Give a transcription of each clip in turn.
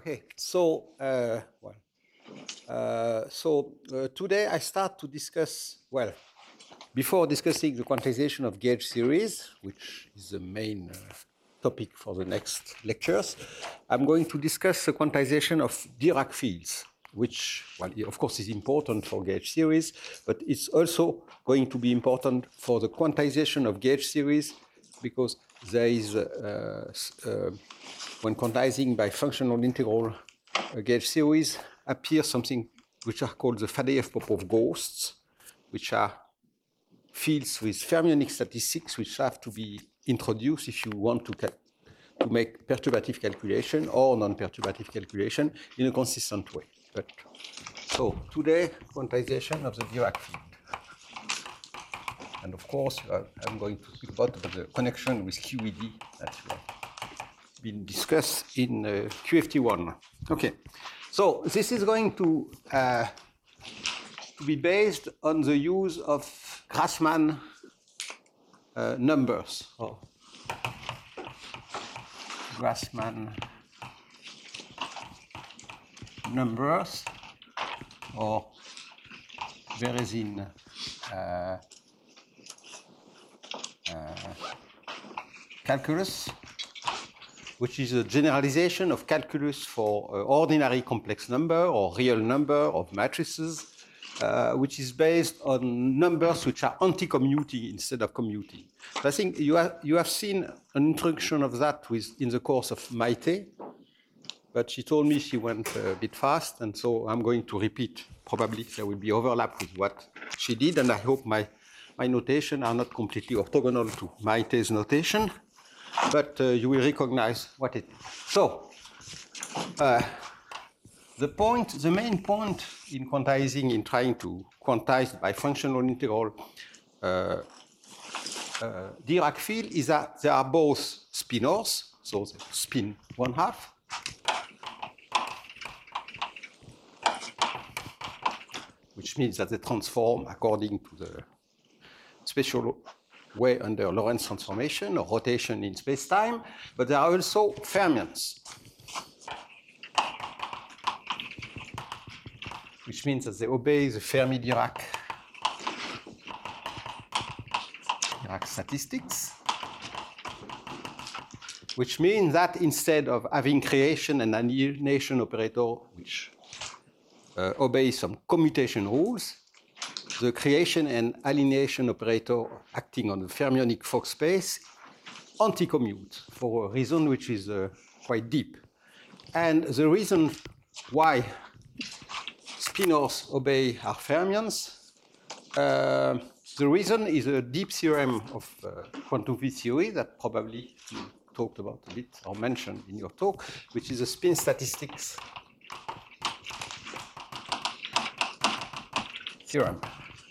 Okay, so today I start to discuss, before discussing the quantization of gauge series, which is the main topic for the next lectures, I'm going to discuss the quantization of Dirac fields, which, of course, is important for gauge series, but it's also going to be important for the quantization of gauge series because there is, when quantizing by functional integral gauge series, appears something which are called the Fadeev-Popov ghosts, which are fields with fermionic statistics which have to be introduced if you want to make perturbative calculation or non-perturbative calculation in a consistent way. So today, quantization of the Dirac field. And of course, I'm going to speak about the connection with QED that has been discussed in QFT1. Okay, so this is going to be based on the use of Grassmann numbers, or Grassmann numbers, or Berezin calculus, which is a generalization of calculus for ordinary complex number or real number of matrices, which is based on numbers which are anti-commuting instead of commuting. So I think you have seen an introduction of that in the course of Maite, but she told me she went a bit fast, and so I'm going to repeat. Probably there will be overlap with what she did, and I hope my notation are not completely orthogonal to Maite's notation, but you will recognize what it is. So the main point in quantizing, in trying to quantize by functional integral Dirac field, is that there are both spinors, so the spin 1/2, which means that they transform according to the special way under Lorentz transformation or rotation in space-time, but there are also fermions, which means that they obey the Fermi-Dirac statistics, which means that instead of having creation and alienation operator, which obey some commutation rules, the creation and alienation operator acting on the fermionic Fock space anti-commute for a reason which is quite deep. And the reason why spinors obey our fermions, the reason is a deep theorem of quantum field theory that probably you talked about a bit or mentioned in your talk, which is a spin statistics theorem,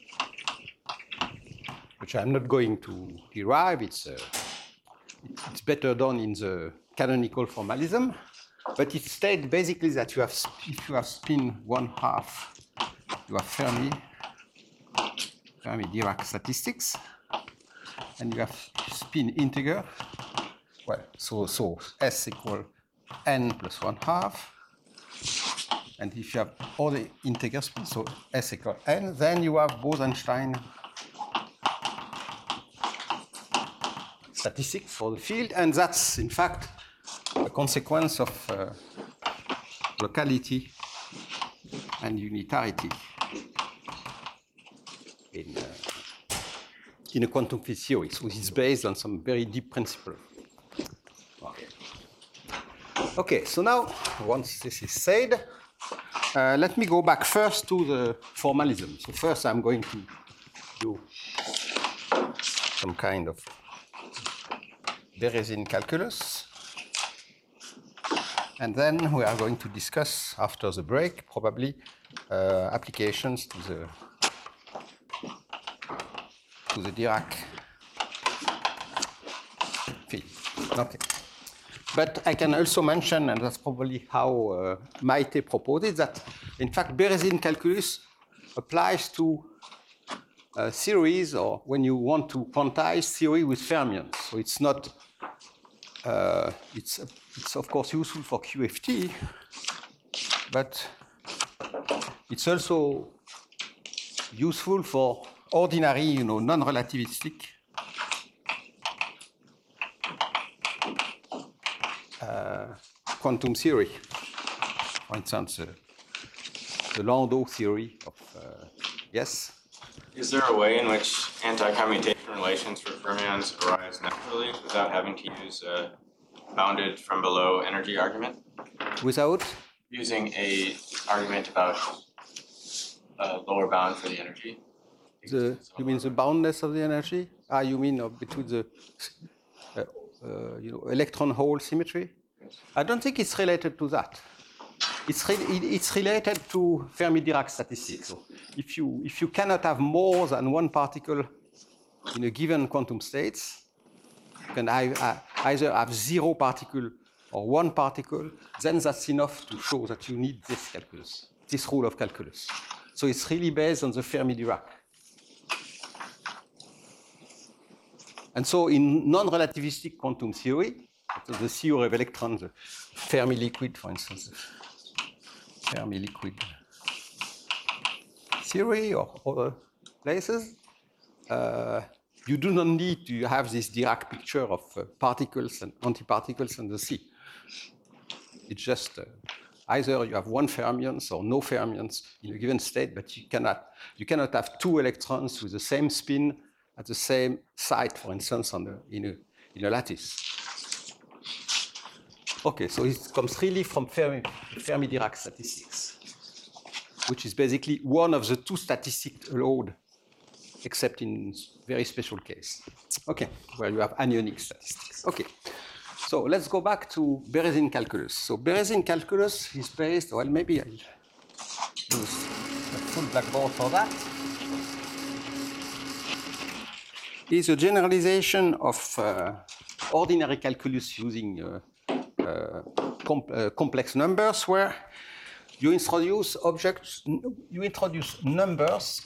which I'm not going to derive. It's better done in the canonical formalism, but it states basically that if you have spin 1/2, you have Fermi-Dirac statistics, and you have spin integer. Well, so S equal n plus 1/2. And if you have all the integer spin, so S equal n, then you have Bose-Einstein statistics for the field, and that's in fact a consequence of locality and unitarity in a quantum field theory. So it's based on some very deep principle. Okay, so now, once this is said, let me go back first to the formalism. So first I'm going to do some kind of Berezin calculus. And then we are going to discuss, after the break, probably applications to the Dirac field. Okay. But I can also mention, and that's probably how Maite proposed it, that in fact Berezin calculus applies to theories, or when you want to quantize theory with fermions. So it's not It's of course useful for QFT, but it's also useful for ordinary, non-relativistic quantum theory. For instance, the Landau theory of, yes? Is there a way in which anti-commutation relations for fermions arise naturally without having to use a bounded from below energy argument? Without? Using a argument about a lower bound for the energy? You mean the boundness of the energy? You mean between the electron-hole symmetry? Yes. I don't think it's related to that. It's related to Fermi-Dirac statistics. So if you cannot have more than one particle in a given quantum state, you can either have 0 particle or 1 particle, then that's enough to show that you need this calculus, this rule of calculus. So it's really based on the Fermi-Dirac. And so in non-relativistic quantum theory, so the theory of electrons, the Fermi liquid, for instance, Fermi liquid theory or other places, you do not need to have this Dirac picture of particles and antiparticles in the sea. It's just either you have one fermions or no fermions in a given state, but you cannot have 2 electrons with the same spin at the same site, for instance, in a lattice. Okay, so it comes really from Fermi-Dirac statistics, which is basically one of the 2 statistics allowed, except in very special case. Okay, where you have anionic statistics. Okay, so let's go back to Berezin calculus. So Berezin calculus is based, well, maybe I'll use a full blackboard for that. Is a generalization of ordinary calculus using complex numbers, where you introduce numbers,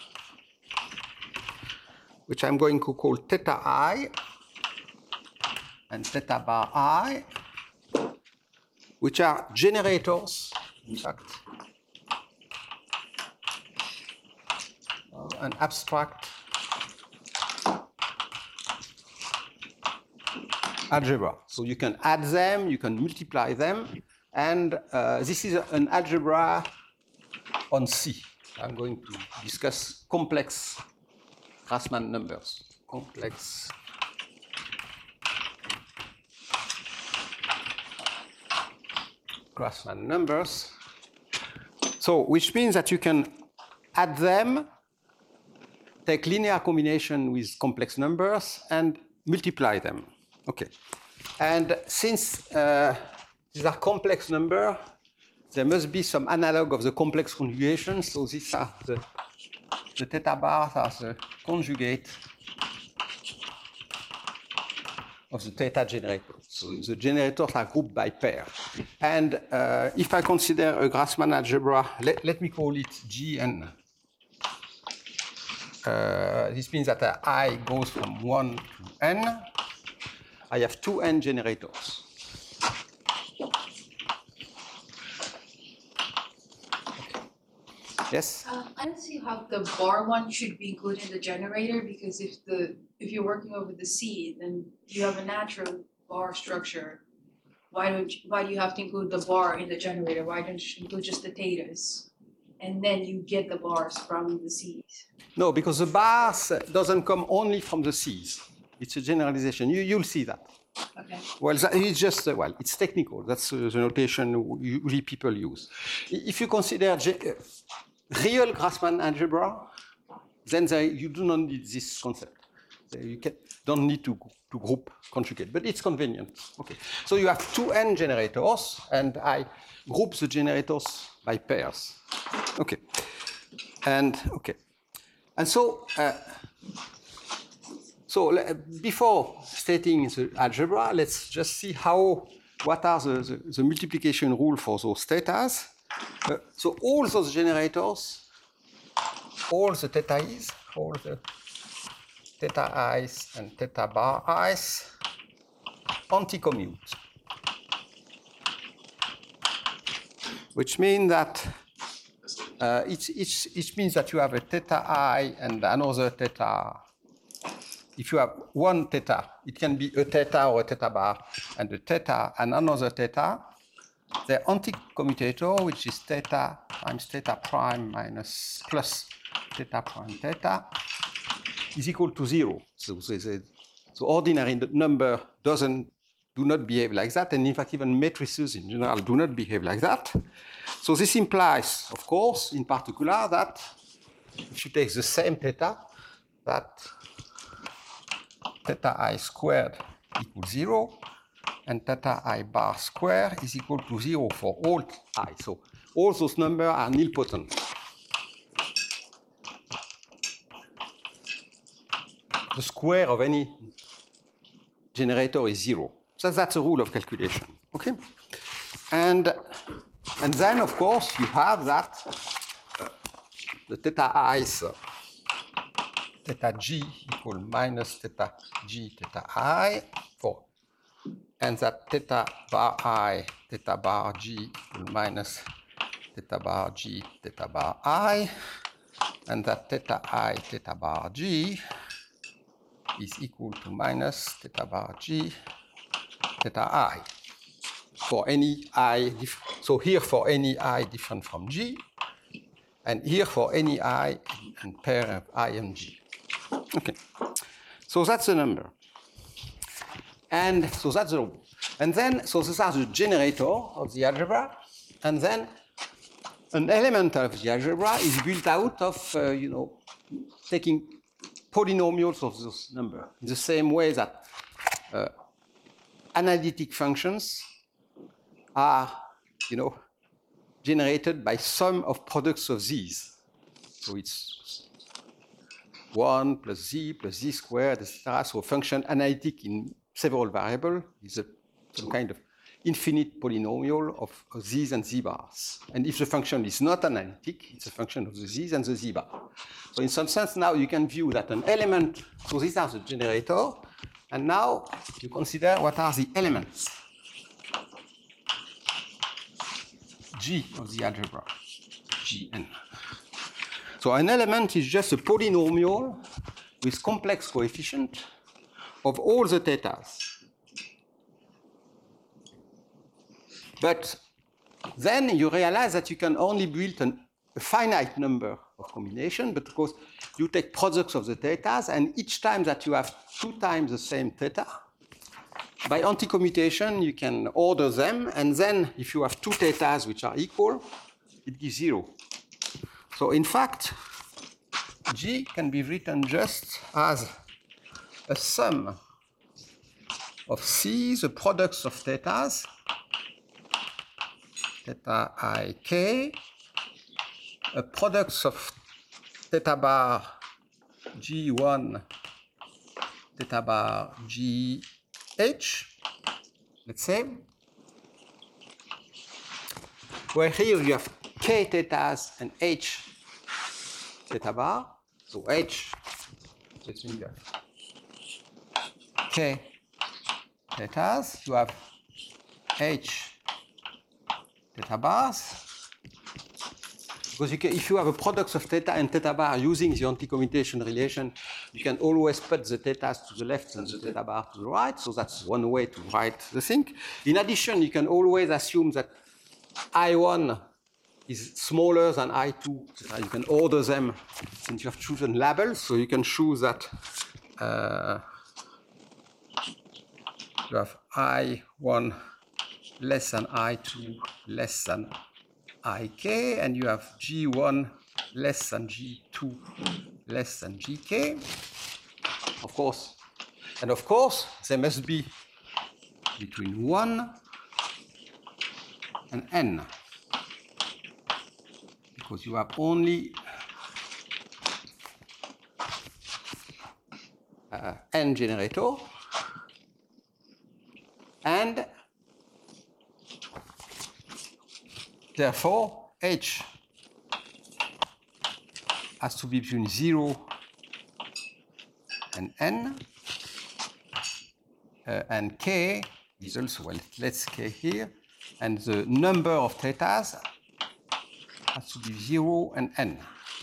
which I'm going to call theta I and theta bar I, which are generators, in fact, an abstract algebra. So you can add them, you can multiply them, and this is an algebra on C. I'm going to discuss complex Grassmann numbers. Complex Grassmann numbers. So, which means that you can add them, take linear combination with complex numbers, and multiply them. Okay. And since these are complex numbers, there must be some analog of the complex conjugation. So these are the theta bars are the conjugate of the theta generators. So the generators are grouped by pair. And if I consider a Grassmann algebra, let me call it Gn. This means that I goes from 1 to n. I have 2 n generators. Yes? I don't see how the bar one should be included in the generator, because if you're working over the C, then you have a natural bar structure. Why do you have to include the bar in the generator? Why don't you include just the thetas? And then you get the bars from the C's. No, because the bars doesn't come only from the C's. It's a generalization. You'll see that. Okay. Well, it's just, well, it's technical. That's the notation usually people use. If you consider real Grassmann algebra, then you do not need this concept. You don't need to group conjugate, but it's convenient. Okay. So you have 2 n generators, and I group the generators by pairs. Okay. And so, before stating the algebra, let's just see what are the multiplication rule for those thetas. So all those generators, all the theta i's, all the theta i's and theta bar i's anti-commute, which means that each means that you have a theta I and another theta. If you have one theta, it can be a theta or a theta bar, and a theta and another theta. The anti-commutator, which is theta times theta prime minus plus theta prime theta, is equal to 0. So ordinary number do not behave like that, and in fact even matrices in general do not behave like that. So this implies, of course, in particular, that if you take the same theta, that theta I squared equals 0, and theta I bar square is equal to 0 for all I. So all those numbers are nilpotent. The square of any generator is 0. So that's a rule of calculation. Okay? And then, of course, you have that the theta i's theta g equal minus theta g theta I for, and that theta bar I theta bar g equal minus theta bar g theta bar I, and that theta I theta bar g is equal to minus theta bar g theta I for any I. So here for any I different from g, and here for any I and pair of I and g. Okay, so that's the number. And so that's the rule. And then, so these are the generator of the algebra, and then an element of the algebra is built out of, taking polynomials of those numbers, in the same way that analytic functions are, generated by sum of products of these. So it's 1 plus z squared, etc. So a function analytic in several variables is some kind of infinite polynomial of z's and z bars. And if the function is not analytic, it's a function of the z's and the z bar. So in some sense, now you can view that an element, so these are the generator, and now you consider what are the elements G of the algebra, Gn. So an element is just a polynomial with complex coefficient of all the thetas. But then you realize that you can only build a finite number of combinations, but of course you take products of the thetas, and each time that you have 2 times the same theta, by anti-commutation you can order them, and then if you have 2 thetas which are equal, it gives 0. So in fact, G can be written just as a sum of C, the products of thetas, theta I k, a products of theta bar G1, theta bar GH, let's say, where here you have k thetas and h theta bar. So h, let's say you have k thetas, you have h theta bars. Because if you have a product of theta and theta bar using the anti-commutation relation, you can always put the thetas to the left and the theta bar to the right. So that's one way to write the thing. In addition, you can always assume that I1 is smaller than I2. You can order them since you have chosen labels. So you can choose that you have I1 less than I2 less than Ik, and you have G1 less than G2 less than Gk. Of course, and of course, they must be between 1 and n, because you have only n generator, and therefore h has to be between 0 and n, and k is also, well, let's say here, and the number of thetas has to be 0 and n.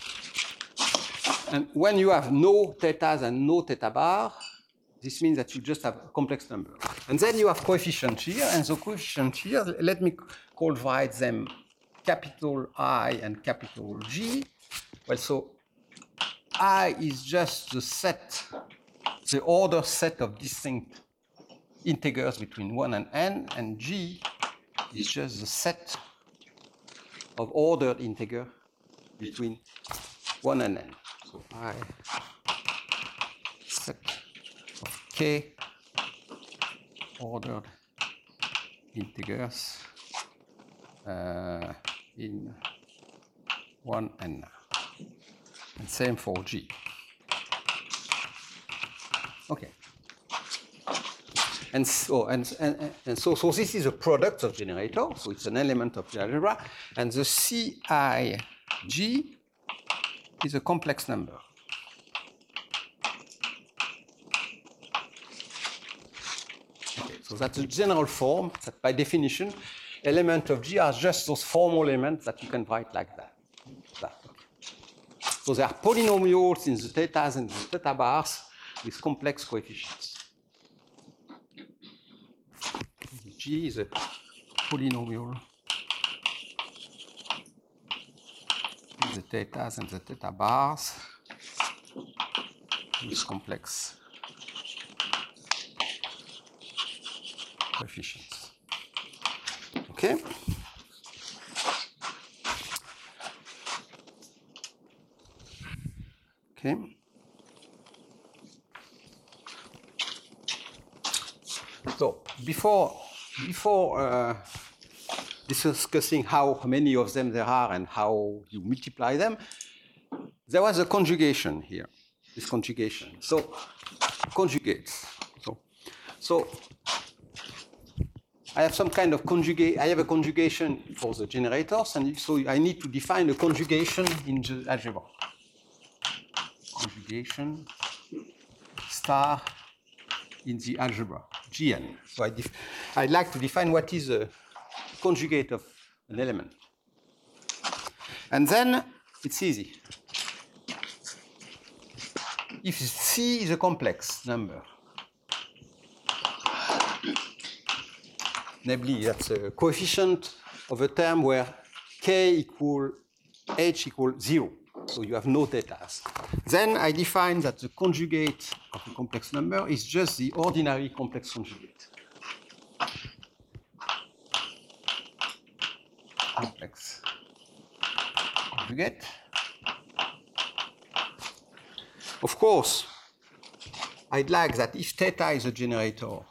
And when you have no thetas and no theta bar, this means that you just have a complex number. And then you have coefficients here, and the coefficients here, let me write them capital I and capital G. Well, so I is just the set, the order set of distinct integers between 1 and n, and G is just the set of ordered integer between 1 and n. So I set of k ordered integers in 1 and n. And same for G. Okay. And so this is a product of generator, so it's an element of the algebra, and the CIG is a complex number. Okay, so that's a general form that by definition, elements of G are just those formal elements that you can write like that. So there are polynomials in the thetas and the theta bars with complex coefficients. G is a polynomial in the thetas and the theta bars with complex coefficients. Okay? Okay. So before discussing how many of them there are and how you multiply them, there was a conjugation here. This conjugation. So conjugates. So I have some kind of conjugate. I have a conjugation for the generators, and so I need to define a conjugation in the algebra. Conjugation star in the algebra, Gn. So I'd like to define what is a conjugate of an element. And then it's easy. If C is a complex number, namely that's a coefficient of a term where k equal h equal 0. So you have no thetas. Then I define that the conjugate of a complex number is just the ordinary complex conjugate. Complex conjugate. Of course, I'd like that if theta is a generator,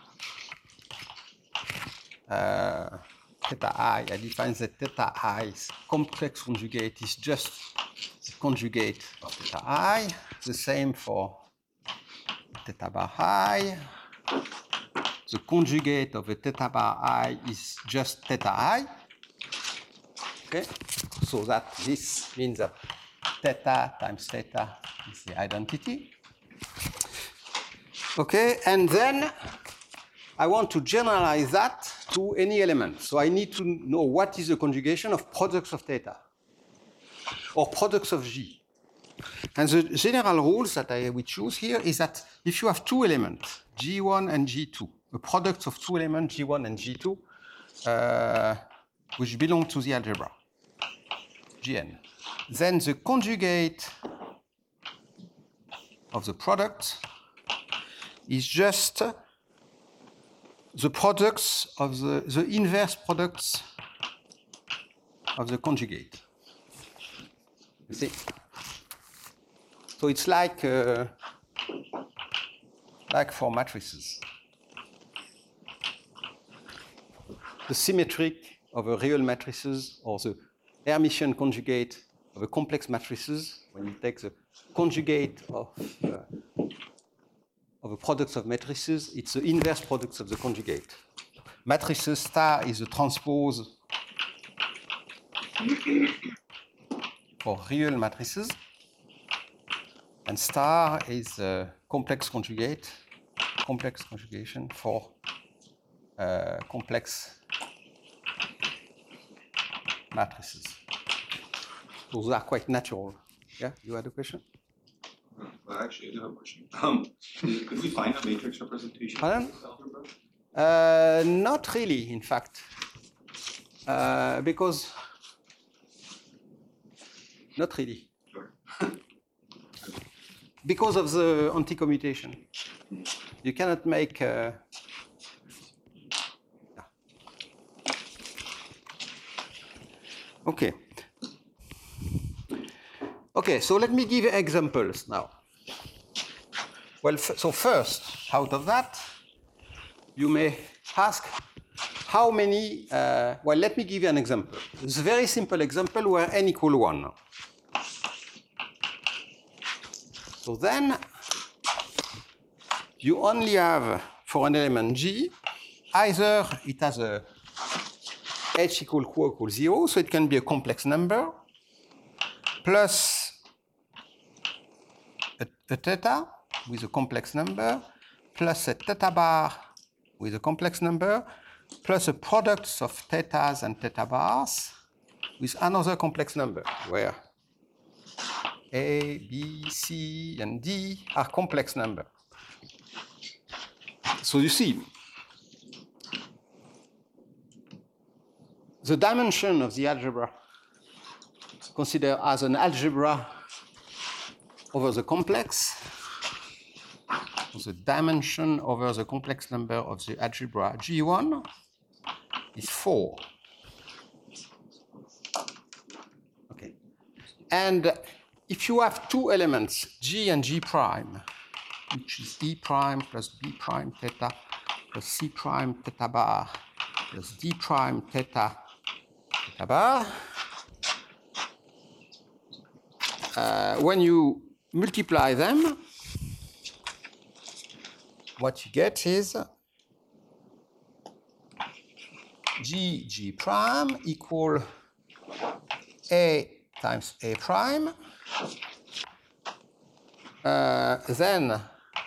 theta I define that theta i's complex conjugate is just the conjugate of theta I. The same for theta bar I. The conjugate of a theta bar I is just theta I. Okay, so that this means that theta times theta is the identity. Okay, and then I want to generalize that to any element. So I need to know what is the conjugation of products of theta or products of G. And the general rules that I will choose here is that if you have two elements, G1 and G2, a product of two elements, G1 and G2, which belong to the algebra, Gn, then the conjugate of the product is just the products of the inverse products of the conjugate. You see? So it's like for matrices. The symmetric of a real matrices or the Hermitian conjugate of a complex matrices, when you take the conjugate of a product of matrices, it's the inverse products of the conjugate. Matrices star is the transpose for real matrices, and star is a complex conjugation for complex matrices. Those are quite natural. Yeah, you had a question? Well, actually, I do have a question. Could we find a matrix representation Pardon? of this algebra? Not really, in fact, because not really. Sure. Because of the anti-commutation. You cannot make Okay. Okay, so let me give you examples now. Well, so first, out of that, you may ask how many, well, let me give you an example. It's a very simple example where n equal 1. So then, you only have, for an element G, either it has a h equal q equals 0, so it can be a complex number, plus a theta with a complex number, plus a theta bar with a complex number, plus a product of thetas and theta bars with another complex number, where A, B, C, and D are complex numbers. So you see, the dimension of the algebra considered as an algebra over the complex, the dimension over the complex number of the algebra G1 is 4. Okay. And if you have two elements, G and G prime, which is E prime plus B prime theta plus C prime theta bar plus D prime theta theta bar, when you multiply them, what you get is G prime equal A times A prime. Then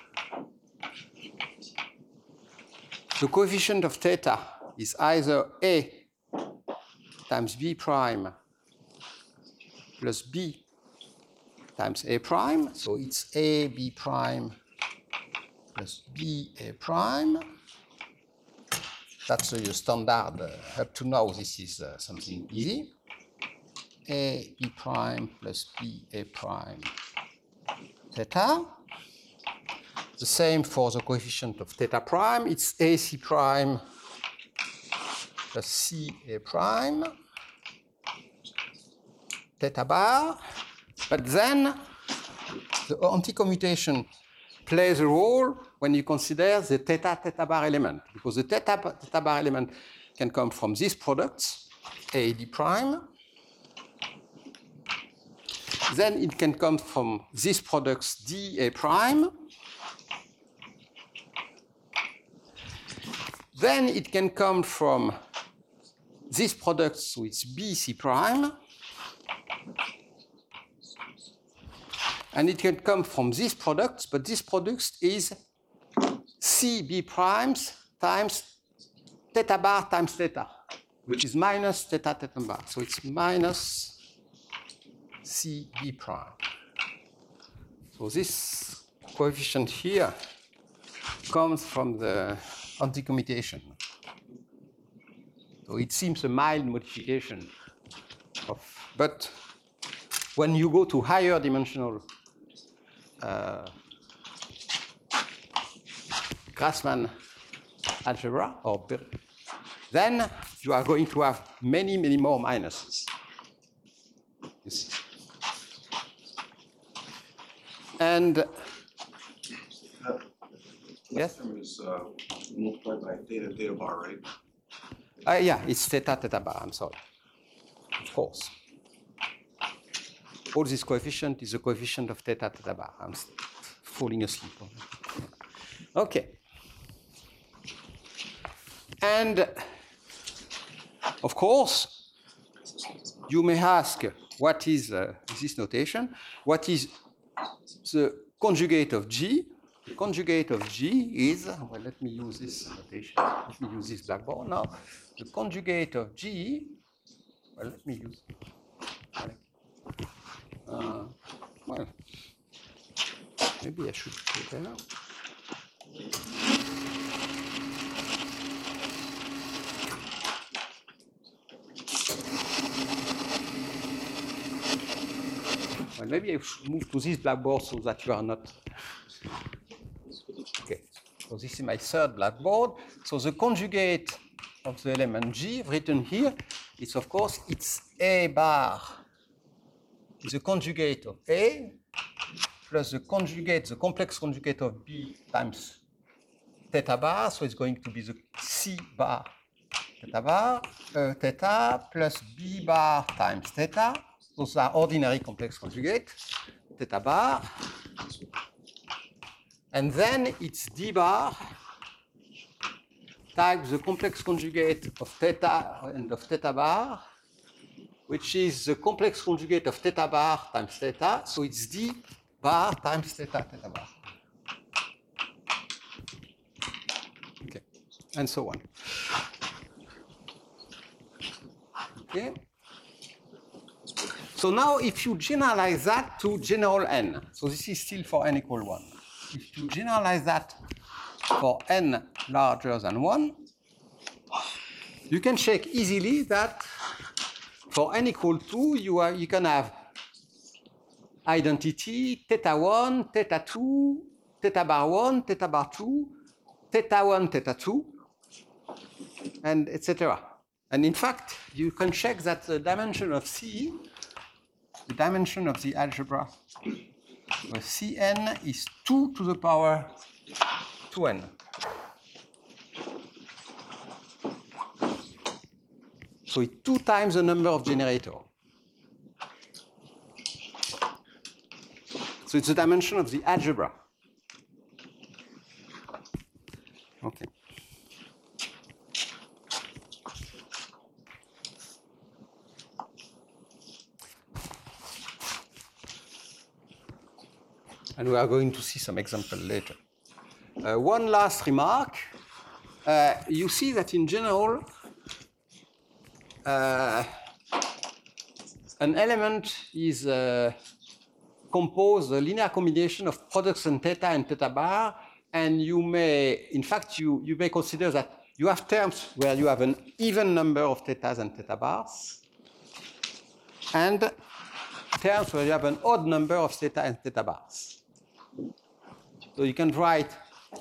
the coefficient of theta is either A times B prime plus B times A prime. So it's A B prime plus B A prime. That's your standard. Up to now, this is something easy. A B prime plus B A prime theta. The same for the coefficient of theta prime. It's A C prime plus C A prime theta bar. But then the anti-commutation plays a role when you consider the theta bar element, because the theta bar element can come from these products, A D prime. Then it can come from these products D A prime. Then it can come from these products with B C prime. And it can come from these products, but this product is C B primes times theta bar times theta, which is minus theta bar. So it's minus C B prime. So this coefficient here comes from the anti-commutation. So it seems a mild modification of, but when you go to higher dimensional Grassmann algebra, then you are going to have many, many more minuses. You see. And yes? Term is multiplied by theta bar, right? Yeah, it's theta bar, I'm sorry. Of course. All this coefficient is a coefficient of theta bar. I'm falling asleep. Okay. And of course, you may ask, what is this notation? What is the conjugate of G? the conjugate of G is, well, let me use this notation. Let me use this blackboard now. The conjugate of G, well, let me use, well, maybe I should go there. Well, maybe I should move to this blackboard so that you are not. Okay, so this is my third blackboard. So the conjugate of the element G written here is, of course, it's A bar is the conjugate of A plus the conjugate, the complex conjugate of B times theta bar. So it's going to be the C bar theta bar, theta plus B bar times theta. Those are ordinary complex conjugate, theta bar. And then it's D bar times the complex conjugate of theta and of theta bar, which is the complex conjugate of theta bar times theta. So it's D bar times theta, theta bar. Okay, and so on. Okay. So now if you generalize that to general n, so this is still for n equal 1. If you generalize that for n larger than 1, you can check easily that for n equal 2, you can have identity theta 1, theta 2, theta bar 1, theta bar 2, theta 1, theta 2, and etc. And in fact, you can check that the dimension of C, the dimension of the algebra of Cn is 2 to the power 2n. So it's 2 times the number of generators. So it's the dimension of the algebra. Okay. And we are going to see some example later. One last remark. You see that in general, an element is composed, a linear combination of products and theta bar, and you may, in fact, you may consider that you have terms where you have an even number of thetas and theta bars, and terms where you have an odd number of theta and theta bars. So you can write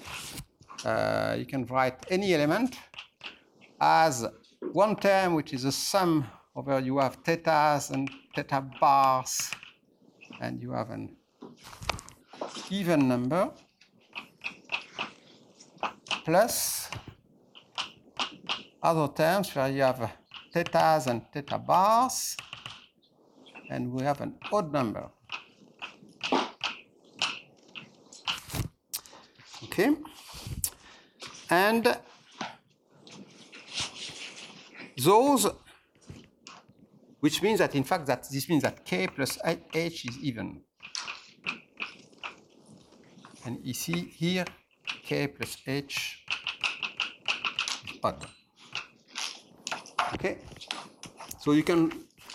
any element as one term which is a sum over you have thetas and theta bars, and you have an even number plus other terms where you have thetas and theta bars, and we have an odd number. Okay, and those, which means that in fact that this means that k plus h is even. And you see here k plus h is odd. Okay, so you can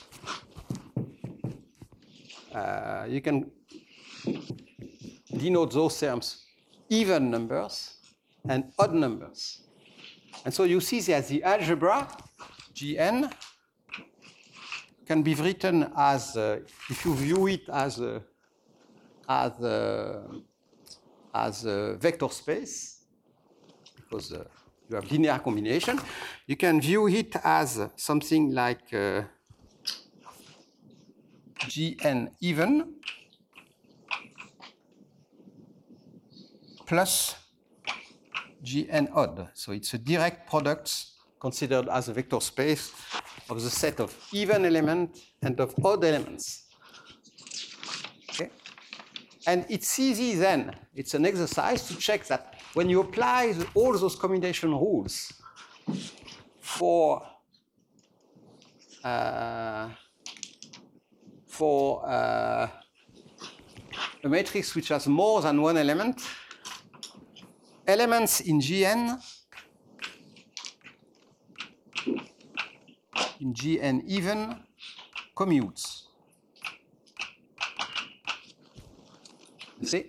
denote those terms even numbers and odd numbers. And so you see that the algebra Gn can be written as, if you view it as a vector space, because you have linear combination, you can view it as something like Gn even plus Gn odd. So it's a direct product considered as a vector space of the set of even elements and of odd elements. Okay? And it's easy then, it's an exercise to check that when you apply all those combination rules for a matrix which has more than one element, elements in Gn even commutes. You see?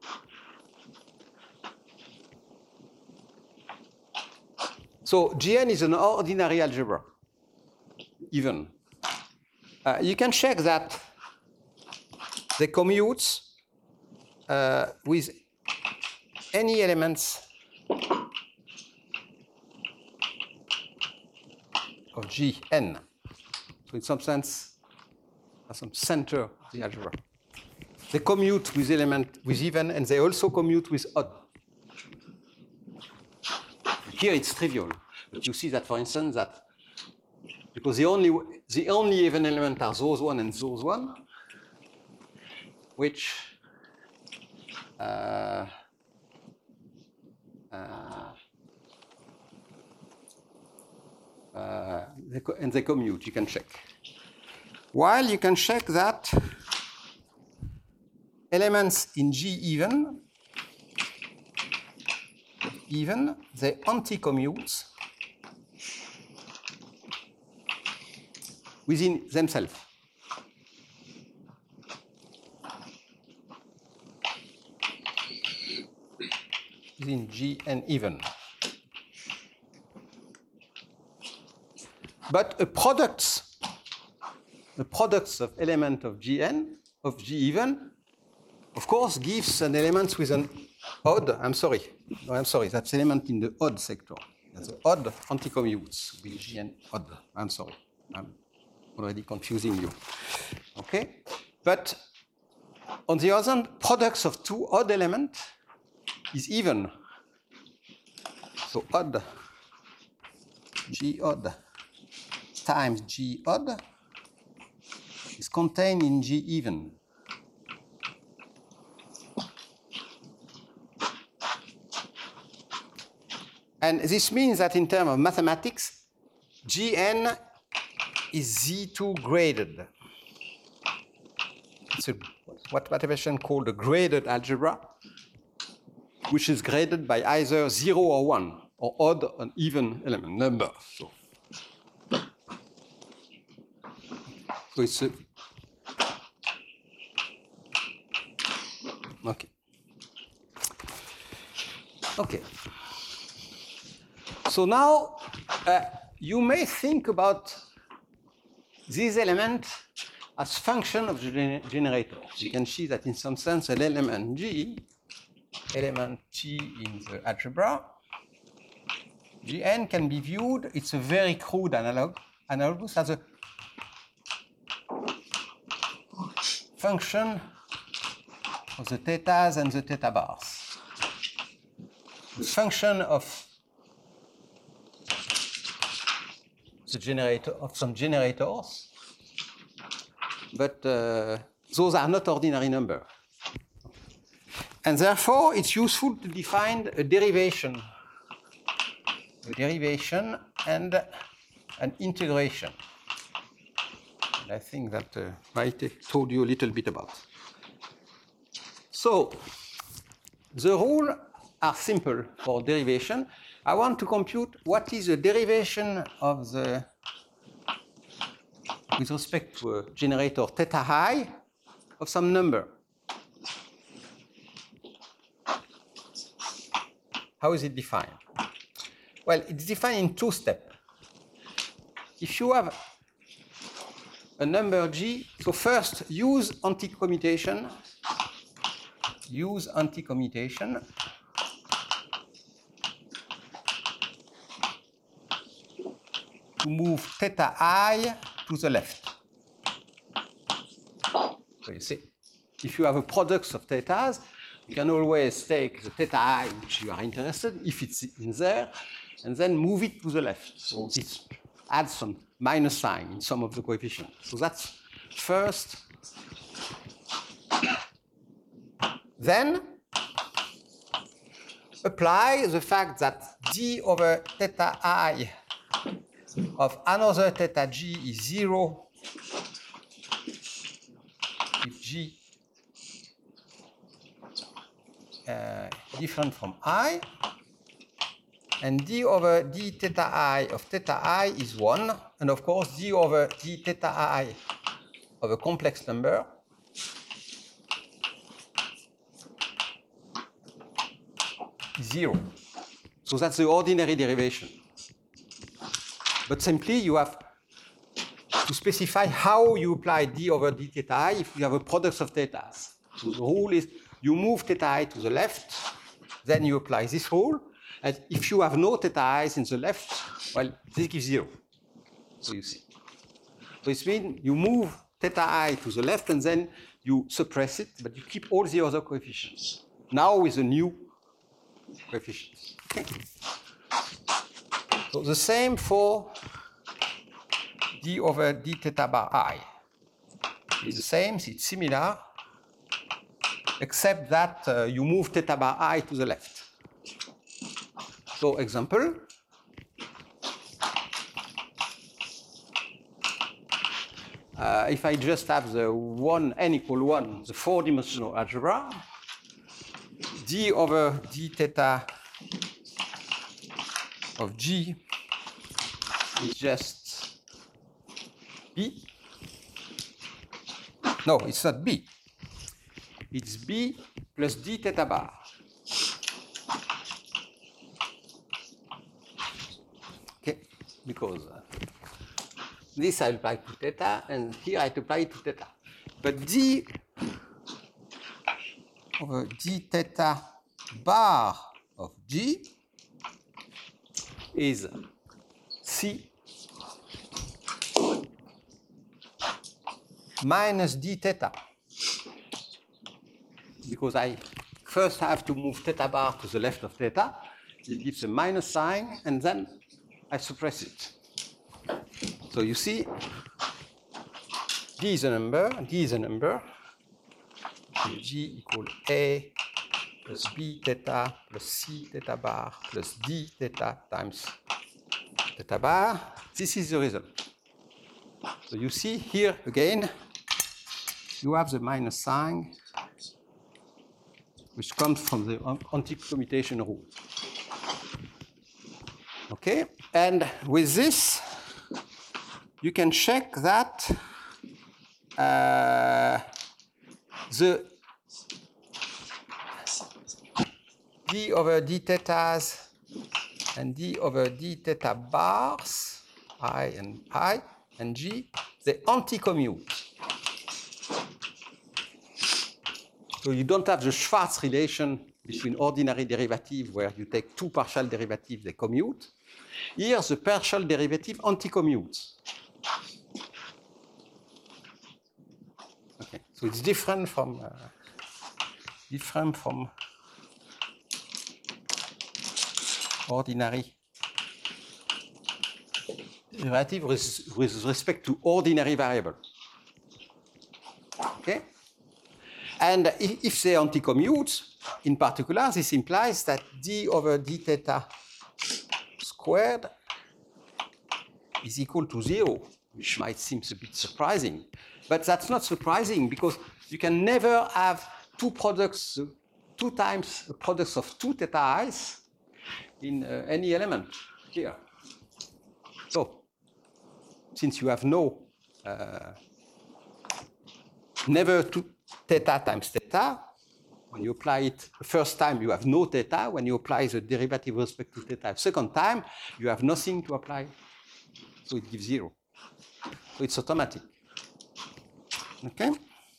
So Gn is an ordinary algebra, even. You can check that they commute with any elements of Gn. So in some sense, at some center of the algebra. They commute with element with even, and they also commute with odd. Here it's trivial, but you see that, for instance, that because the only even element are those one and those one, which they commute. You can check. While you can check that elements in G even they anti-commute within themselves. Within Gn even. But the products of element of Gn, of G even, of course, gives an element with an odd, that's element in the odd sector. That's the odd anti-commutes with Gn odd. I'm sorry, I'm already confusing you. Okay? But on the other hand, products of two odd elements is even. So odd, G odd times G odd is contained in G even. And this means that in terms of mathematics, Gn is Z2 graded. It's what mathematicians call the graded algebra, which is graded by either 0 or 1, or odd or even element number. So it's okay. Okay. So now you may think about this element as function of the generator. You can see that in some sense an element G in the algebra, Gn can be viewed, it's a very crude analogous as a function of the thetas and the theta bars. The function of the generator of some generators, but those are not ordinary numbers. And therefore, it's useful to define a derivation and an integration. And I think that Maite told you a little bit about. So, the rules are simple for derivation. I want to compute what is the derivation of the, with respect to a generator theta I, of some number. How is it defined? Well, it's defined in two steps. If you have a number G, so first use anti-commutation. To move theta I to the left. So you see, if you have a product of thetas, you can always take the theta I which you are interested, if it's in there, and then move it to the left. So this adds some minus sign in some of the coefficients. So that's first. Then apply the fact that d over theta I of another theta G is 0 if G different from I, and d over d theta I of theta I is 1, and of course d over d theta I of a complex number is 0. So that's the ordinary derivation. But simply you have to specify how you apply d over d theta I if you have a product of thetas. So the rule is you move theta I to the left, then you apply this rule. And if you have no theta i's in the left, well, this gives 0. So you see. So it means you move theta I to the left and then you suppress it, but you keep all the other coefficients. Now with a new coefficients. Okay. So the same for d over d theta bar I. It's the same, it's similar, except that you move theta bar I to the left. So example, if I just have the n equal 1, the 4-dimensional algebra, d over d theta of G is just B. No, it's not B. It's B plus d theta bar. Okay, because this I apply to theta, and here I apply to theta. But d over d theta bar of G is C minus d theta, because I first have to move theta bar to the left of theta. It gives a minus sign, and then I suppress it. So you see, D is a number, D is a number. So G equal A plus B theta plus C theta bar plus D theta times theta bar. This is the result. So you see here again, you have the minus sign, which comes from the anti-commutation rule. Okay, and with this, you can check that the d over d thetas and d over d theta bars, I and G, they anti-commute. So you don't have the Schwarz relation between ordinary derivative where you take two partial derivatives, they commute. Here, the partial derivative anti-commutes. Okay, so it's different from ordinary derivative with respect to ordinary variable. Okay, and if they anti-commute, in particular, this implies that d over d theta squared is equal to 0, which might seem a bit surprising. But that's not surprising because you can never have two products, two times the products of two theta i's in any element here. So, since you have no, never two theta times theta, when you apply it the first time, you have no theta. When you apply the derivative with respect to theta the second time, you have nothing to apply. So it gives 0. So it's automatic. Okay?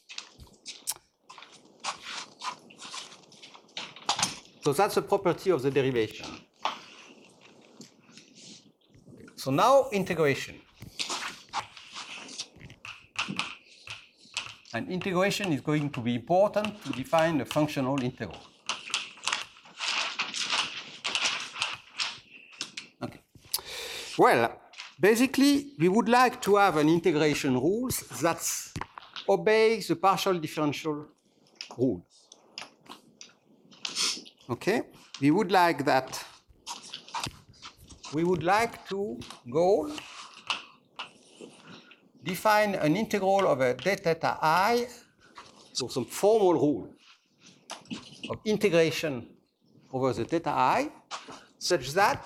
So that's a property of the derivation. Okay. So now integration. And integration is going to be important to define a functional integral. Okay. Well, basically, we would like to have an integration rules that obeys the partial differential rule. Okay? We would like that. We would like to go define an integral of a d theta I, so some formal rule of integration over the theta I, such that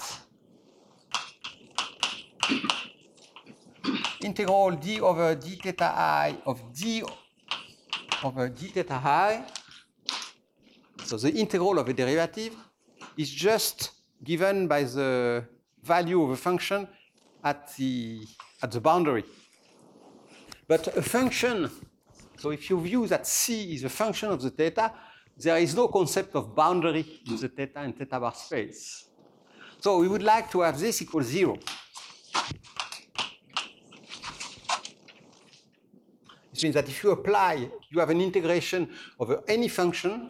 integral d over d theta I of d over d theta I, so the integral of a derivative is just given by the value of a function at the boundary. But a function, so if you view that C is a function of the theta, there is no concept of boundary in the theta and theta bar space. So we would like to have this equal 0. This means that if you apply, you have an integration over any function,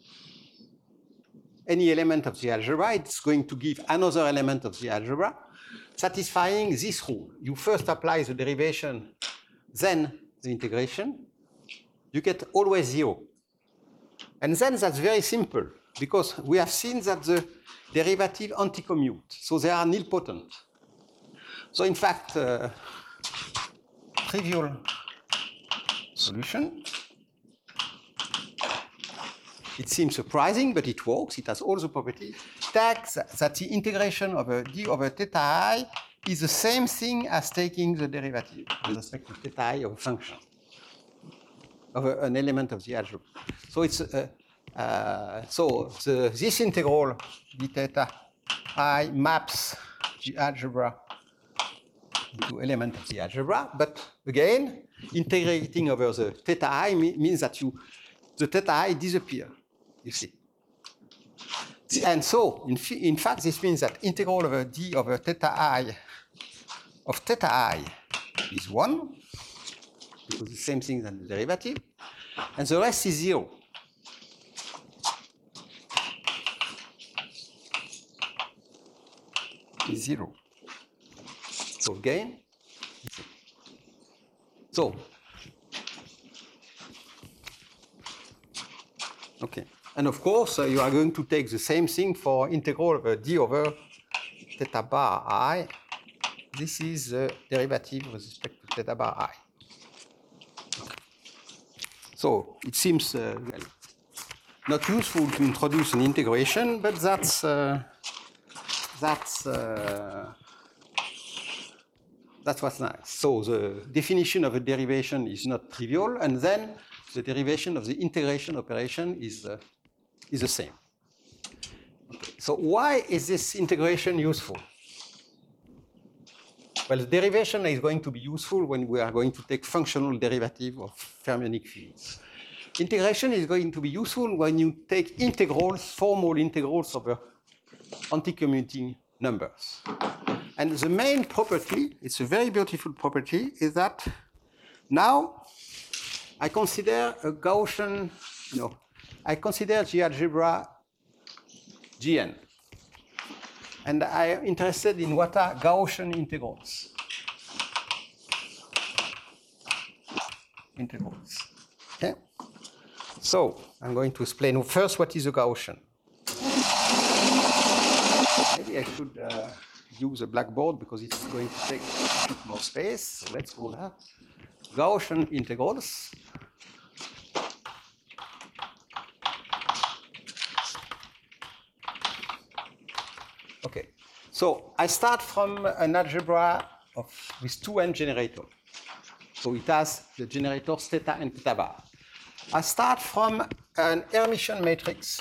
any element of the algebra, it's going to give another element of the algebra, satisfying this rule. You first apply the derivation, then the integration. You get always 0. And then that's very simple, because we have seen that the derivative anti-commute, so they are nilpotent. So in fact, trivial solution. It seems surprising, but it works. It has all the properties. Takes that the integration of a d over theta I is the same thing as taking the derivative with respect to theta I of a function, of an element of the algebra. So it's this integral d theta I maps the algebra into element of the algebra. But again, integrating over the theta I means that the theta I disappear. You see. And so, in fact, this means that integral over d over theta I of theta I is 1, because the same thing as the derivative, and the rest is 0. Is 0. So again, so, okay. And of course, you are going to take the same thing for integral over d over theta bar I. This is the derivative with respect to theta bar I. Okay. So it seems not useful to introduce an integration, but that's what's nice. So the definition of a derivation is not trivial, and then the derivation of the integration operation is the same. Okay. So why is this integration useful? Well, the derivation is going to be useful when we are going to take functional derivative of fermionic fields. Integration is going to be useful when you take integrals, formal integrals over anti-commuting numbers. And the main property, it's a very beautiful property, is that now I consider a Gaussian, I consider the algebra Gn. And I am interested in what are Gaussian integrals. Okay? So I'm going to explain first what is a Gaussian. Maybe I should use a blackboard because it's going to take a bit more space. So let's go there. Gaussian integrals. Okay, so I start from an algebra with two n generators. So it has the generators theta and theta bar. I start from an Hermitian matrix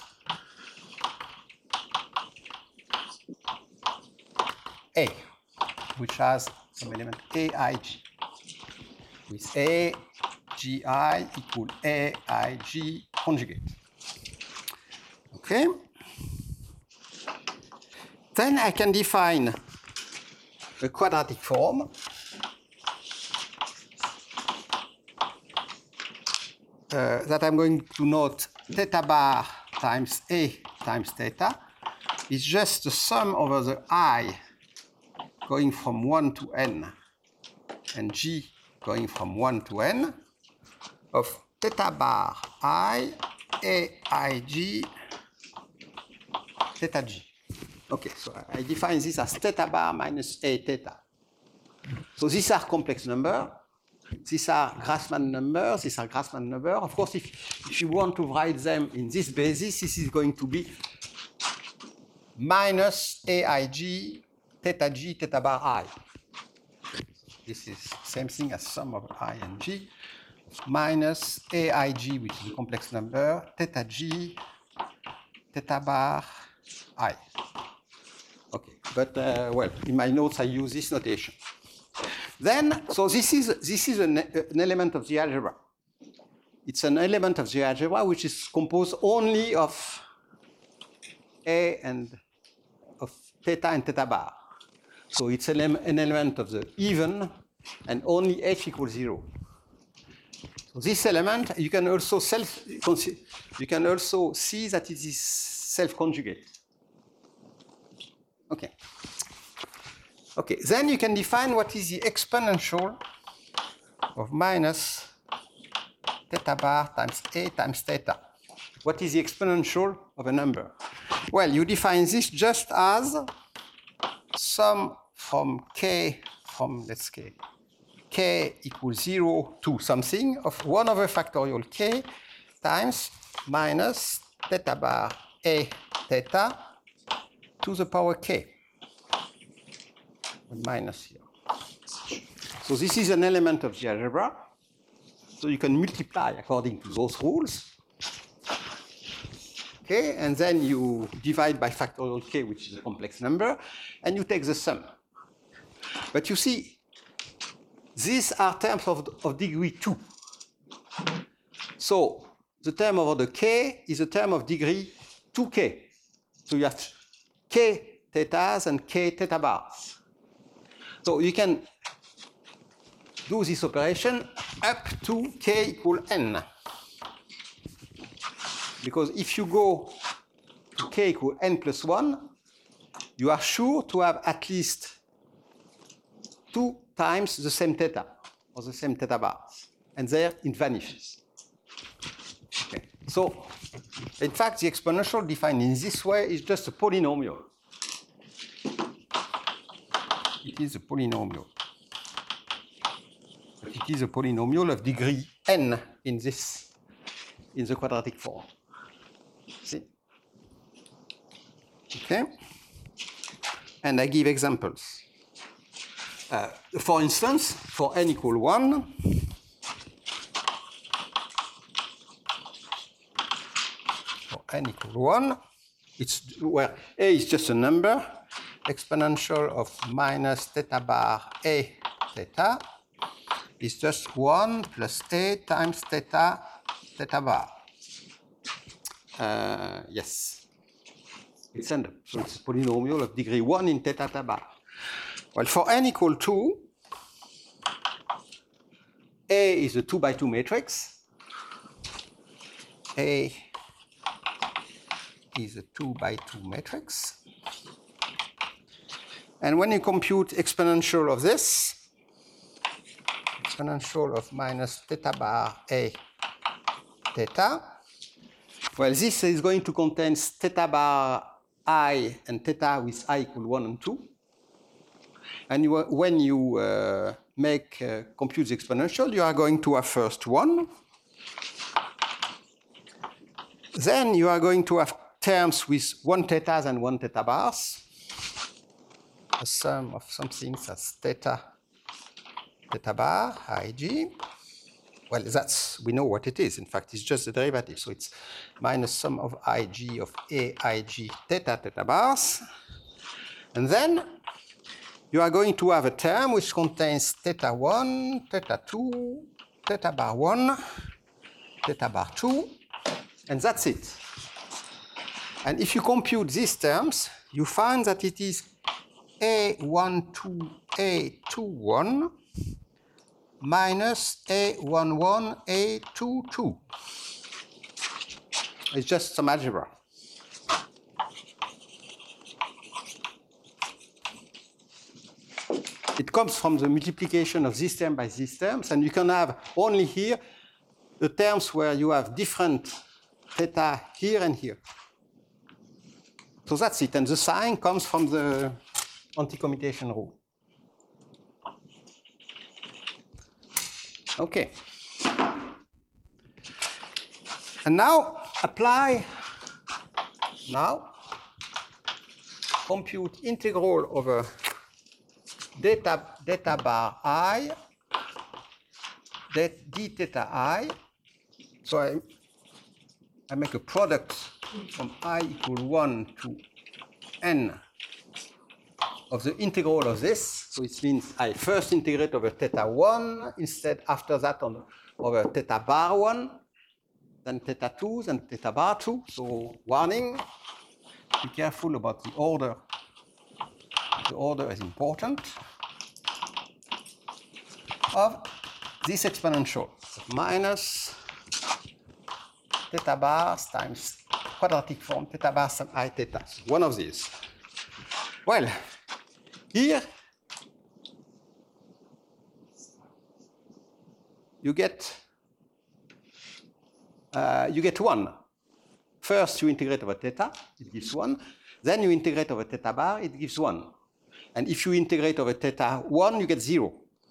A, which has some element aij, with a gi equal aij conjugate. Okay. Then I can define a quadratic form that I'm going to note theta bar times A times theta is just the sum over the I going from 1 to n and g going from 1 to n of theta bar I aij theta g. Okay, so I define this as theta bar minus a theta. So these are complex numbers. these are Grassmann numbers, these are Grassmann numbers. Of course, if you want to write them in this basis, this is going to be minus aig theta g theta bar I. This is same thing as sum of I and g minus aig, which is a complex number, theta g theta bar I. Okay, but well, in my notes I use this notation. Then, so this is an element of the algebra. It's an element of the algebra which is composed only of A and of theta and theta bar. So it's an element of the even and only h equals 0. So this element you can also see that it is self-conjugate. Okay. Okay, then you can define what is the exponential of minus theta bar times A times theta. What is the exponential of a number? Well, you define this just as sum from k, let's say, k equals 0 to something of 1 over factorial k times minus theta bar A theta to the power k. Minus here. So this is an element of the algebra. So you can multiply according to those rules. Okay, and then you divide by factorial k, which is a complex number, and you take the sum. But you see, these are terms of degree 2. So the term over the k is a term of degree 2k. So you have k thetas and k theta bars. So you can do this operation up to k equal n. Because if you go to k equal n plus 1, you are sure to have at least 2 times the same theta, or the same theta bars. And there it vanishes. Okay. So, in fact, the exponential defined in this way is just a polynomial. It is a polynomial. It is a polynomial of degree n in the quadratic form. See? Okay? And I give examples. For instance, for n equal 1, for n equal 1, it's where a is just a number, exponential of minus theta bar A theta is just 1 plus A times theta bar. Yes. It's so it's a polynomial of degree 1 in theta bar. Well, for n equal 2, A is a 2 by 2 matrix. A is a 2 by 2 matrix. And when you compute exponential of this, exponential of minus theta bar A theta, well, this is going to contain theta bar I and theta with I equal 1 and 2. And when you compute the exponential, you are going to have first 1. Then you are going to have terms with 1 thetas and 1 theta bars. A sum of something that's theta bar, Ig. Well, we know what it is. In fact, it's just the derivative. So it's minus sum of Ig of Aig theta bars. And then you are going to have a term which contains theta 1, theta 2, theta bar 1, theta bar 2, and that's it. And if you compute these terms, you find that it is A12, A21 minus A11, A22. It's just some algebra. It comes from the multiplication of this term by these terms, and you can have only here the terms where you have different theta here and here. So that's it, and the sign comes from the anti-commutation rule. Okay. And now apply, compute integral over delta bar I, d theta I. So I make a product from I equal 1 to n of the integral of this. So it means I first integrate over theta 1, instead after that over theta bar 1, then theta 2, then theta bar 2. So warning, be careful about the order. The order is important of this exponential. So minus theta bars times quadratic form theta bars sub I theta. One of these. Well, here you get 1. First you integrate over theta, it gives 1. Then you integrate over theta bar, it gives 1. And if you integrate over theta 1, you get 0.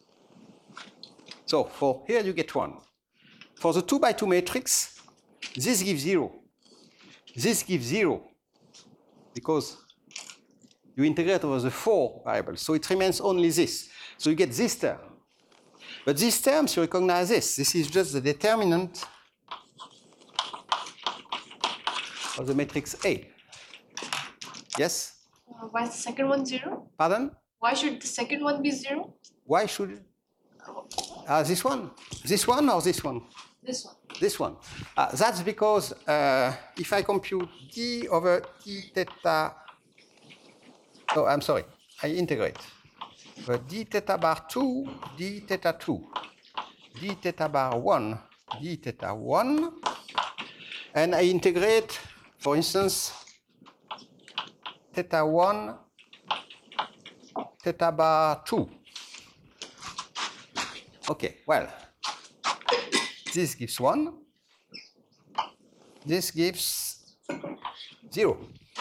So for here you get 1. For the 2 by 2 matrix, this gives 0. This gives 0 because you integrate over the 4 variables. So it remains only this. So you get this term. But these terms, you recognize this. This is just the determinant of the matrix A. Yes? Why is the second one 0? Pardon? Why should the second one be 0? Why should this one? This one or this one? This one. This one. That's because if I compute d over d theta, oh, I'm sorry, I integrate. D theta bar 2, d theta 2, d theta bar 1, d theta 1, and I integrate, for instance, theta 1, theta bar 2. Okay, well, this gives 1, this gives 0.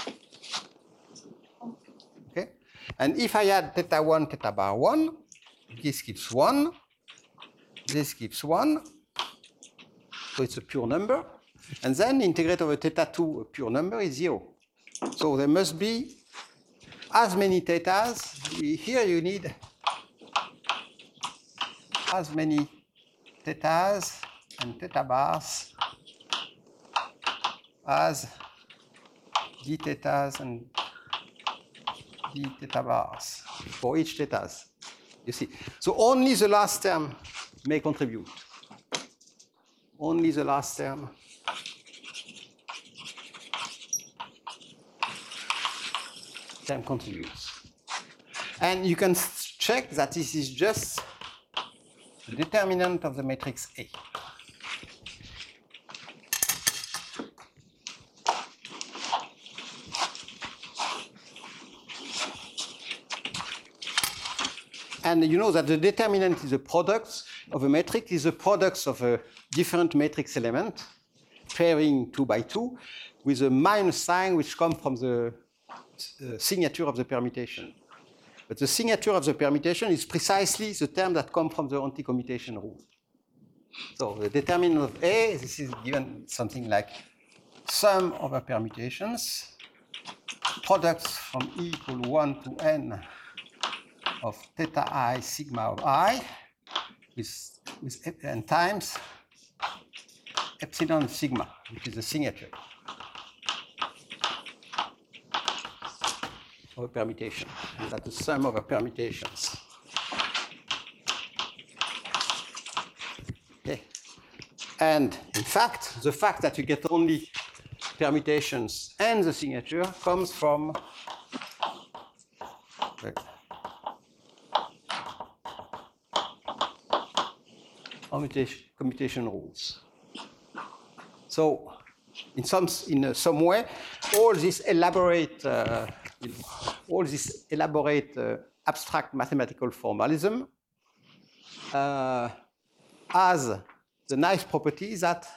Okay, and if I add theta 1, theta bar 1, this gives 1, this gives 1, so it's a pure number, and then integrate over theta 2, a pure number, is 0. So there must be as many thetas. Here you need as many thetas and theta bars as d thetas and d theta bars for each thetas. You see. So only the last term may contribute. Only the last term contributes. And you can check that this is just the determinant of the matrix A. And you know that the determinant is a product of a matrix, is a product of a different matrix element, pairing 2 by 2, with a minus sign which comes from the signature of the permutation. But the signature of the permutation is precisely the term that comes from the anti-commutation rule. So the determinant of A, this is given something like sum over permutations, products from E equal 1 to n of theta I sigma of I, with and times epsilon sigma, which is the signature of a permutation. And that's the sum of permutations. Okay. And in fact, the fact that you get only permutations and the signature comes from commutation rules. So, in some way, all this elaborate abstract mathematical formalism has the nice property that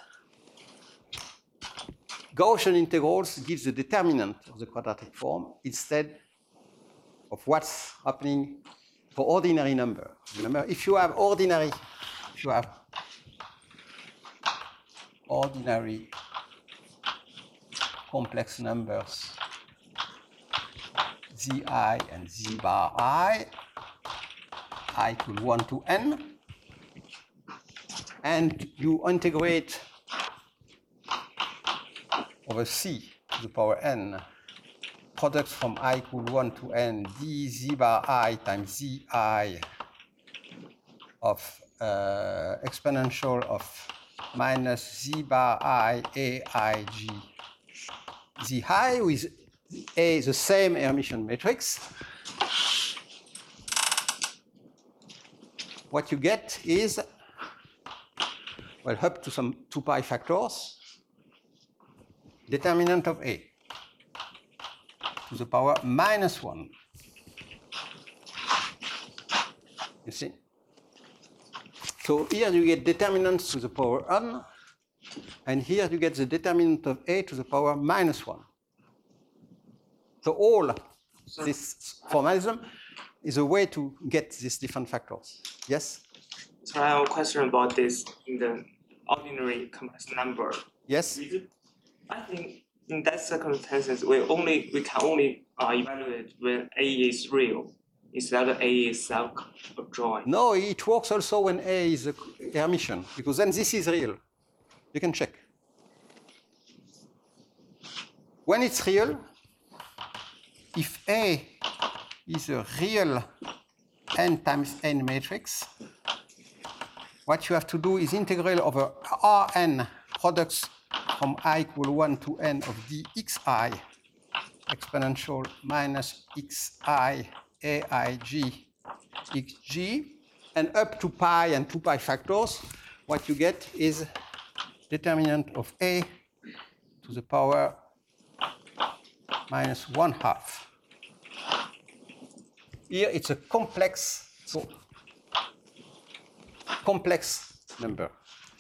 Gaussian integrals gives the determinant of the quadratic form instead of what's happening for ordinary number. Remember, if you have ordinary complex numbers zi and z bar I equal 1 to n, and you integrate over c to the power n products from I equal 1 to n d z bar I times zi of exponential of minus z bar I aig zi with A the same Hermitian matrix. What you get is, well, up to some 2 pi factors, determinant of A to the power minus 1. You see? So here you get determinants to the power n, and here you get the determinant of A to the power minus 1. So all this formalism is a way to get these different factors. Yes? So I have a question about this in the ordinary complex number. Yes? I think in that circumstances, we can only evaluate when A is real instead of A is self-adjoint. No, it works also when A is a Hermitian, because then this is real. You can check. When it's real, if A is a real n times n matrix, what you have to do is integral over Rn products from I equal 1 to n of dxi exponential minus xi aig xg, and up to pi and 2 pi factors, what you get is determinant of A to the power minus 1/2. Here it's a complex number.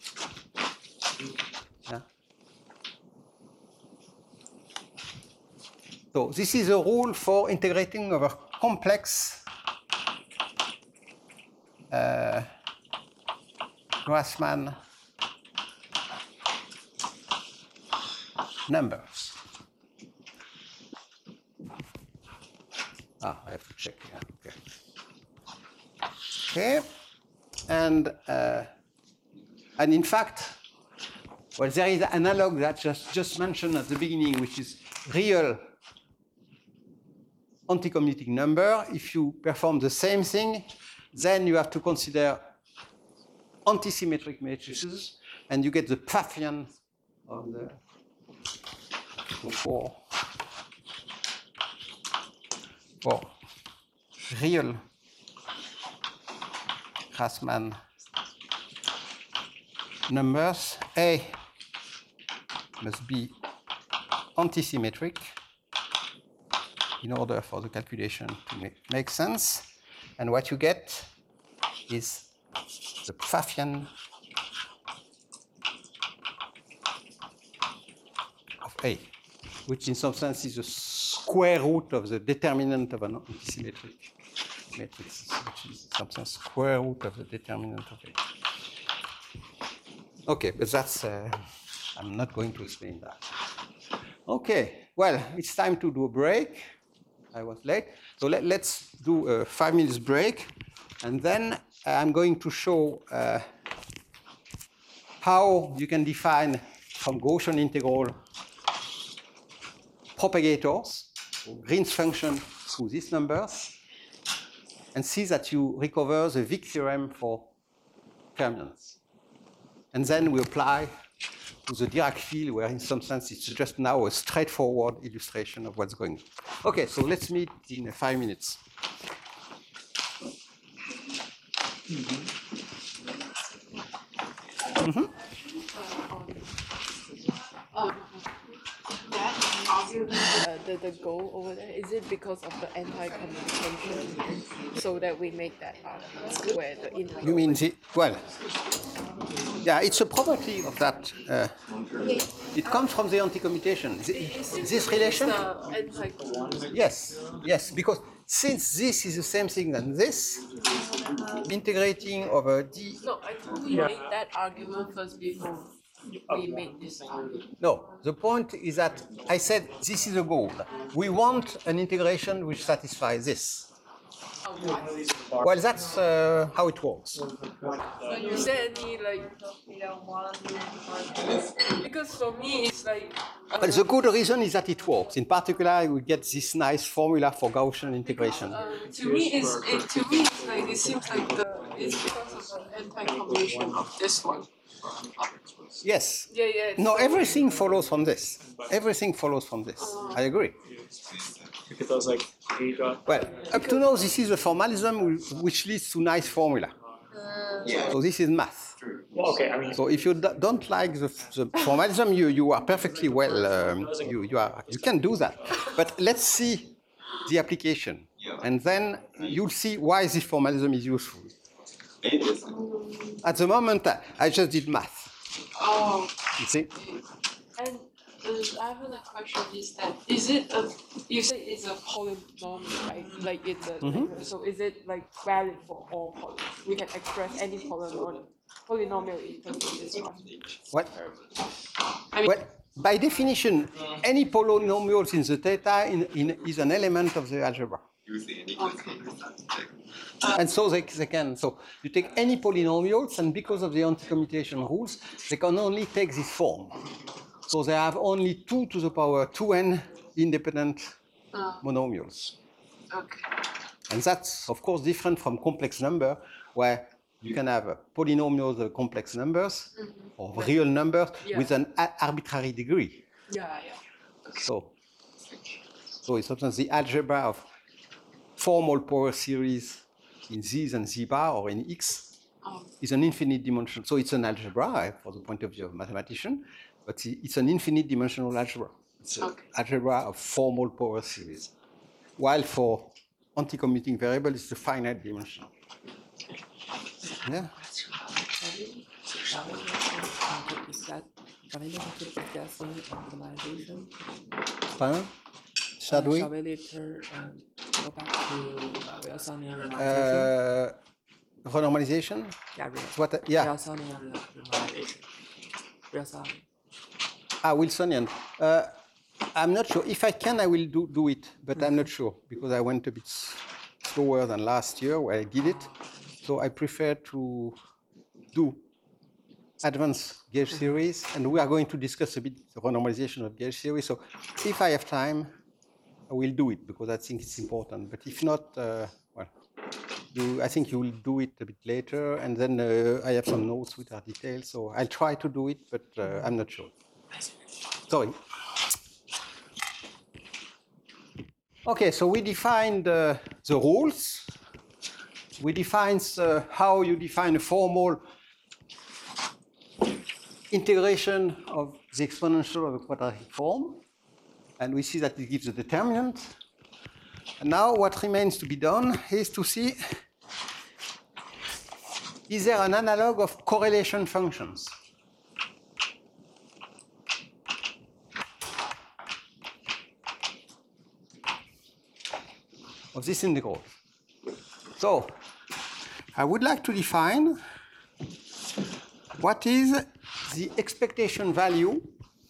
Yeah. So this is a rule for integrating over complex Grassmann numbers. I have to check here. Okay. And in fact, well, there is an analog that just mentioned at the beginning, which is real anti-commuting number. If you perform the same thing, then you have to consider antisymmetric matrices, and you get the Pfaffian of the for real Grassmann numbers. A must be antisymmetric in order for the calculation to make sense. And what you get is the Pfaffian of A, which in some sense is the square root of the determinant of an antisymmetric matrix, which is in some sense square root of the determinant of A. Okay, but that's, I'm not going to explain that. Okay, well, it's time to do a break. I was late. So let's do a 5 minutes break, and then I'm going to show how you can define from Gaussian integral propagators, so Green's function through these numbers, and see that you recover the Wick theorem for fermions. And then we apply to the Dirac field, where in some sense it's just now a straightforward illustration of what's going on. Okay, so let's meet in 5 minutes. The goal over there, is it because of the anti-commutation so that we make that square the integral? You mean the, well, yeah, it's a property of that. It comes from the anti-commutation. This relation? Yes, because since this is the same thing than this, integrating over d. No, I think we made that argument first before. we made this one. No, the point is that I said this is a goal. We want an integration which satisfies this. Well, that's how it works. Is there any like? Because for me it's like. But the good reason is that it works. In particular, we get this nice formula for Gaussian integration. To me, it's like it seems like it's because of the anti-combination of this one. Yes. Yeah. No, so- everything follows from this. Everything follows from this. I agree. Because I was like, you got Well, up to now, this is a formalism which leads to nice formula. So this is math. well, okay. I mean, So if you don't like the formalism, you are perfectly well. You can do that. But let's see the application, and then you'll see why this formalism is useful. At the moment, I just did math. Oh. You see? And I have another question is that is it a you say it's a polynomial, right? Like it's a so is it like valid for all polynomials? We can express any polynomial in terms of this one. What? I mean Well, by definition, any polynomials in the theta is an element of the algebra. And so they can. So you take any polynomials, and because of the anti-commutation rules, they can only take this form. So they have only 2 to the power 2n independent monomials. okay. And that's, of course, different from complex number, where you can have polynomials of complex numbers or real numbers with an arbitrary degree. Yeah. So in substance, the algebra of formal power series in Z and Z bar or in X is an infinite dimension. So it's an algebra for the point of view of mathematician, but it's an infinite dimensional algebra. It's an algebra of formal power series. While for anti-commuting variable, it's a finite dimension. Yeah. Shall we later discuss optimization? Pardon? Shall we? Shall we later go back to Wilsonian renormalization? Renormalization? Yeah, Wilsonian renormalization. Wilsonian. Wilsonian. I'm not sure. If I can, I will do it, but I'm not sure because I went a bit slower than last year where I did it. So I prefer to do advanced gauge theories, and we are going to discuss a bit the renormalization of gauge theory. So if I have time, I will do it because I think it's important. But if not, I think you will do it a bit later, and then I have some notes with our details. So I'll try to do it, but I'm not sure. Sorry. Okay, so we defined the rules. We defined how you define a formal integration of the exponential of a quadratic form. And we see that it gives a determinant. And now what remains to be done is to see, is there an analog of correlation functions? Of this integral. So I would like to define what is the expectation value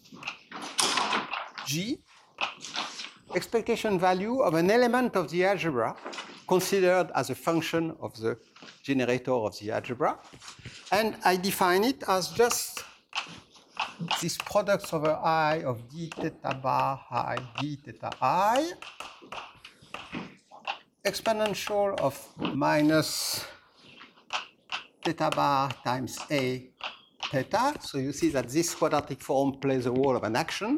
G, expectation value of an element of the algebra considered as a function of the generator of the algebra. And I define it as just this product over I of d theta bar I d theta I exponential of minus theta bar times a theta. So you see that this quadratic form plays the role of an action.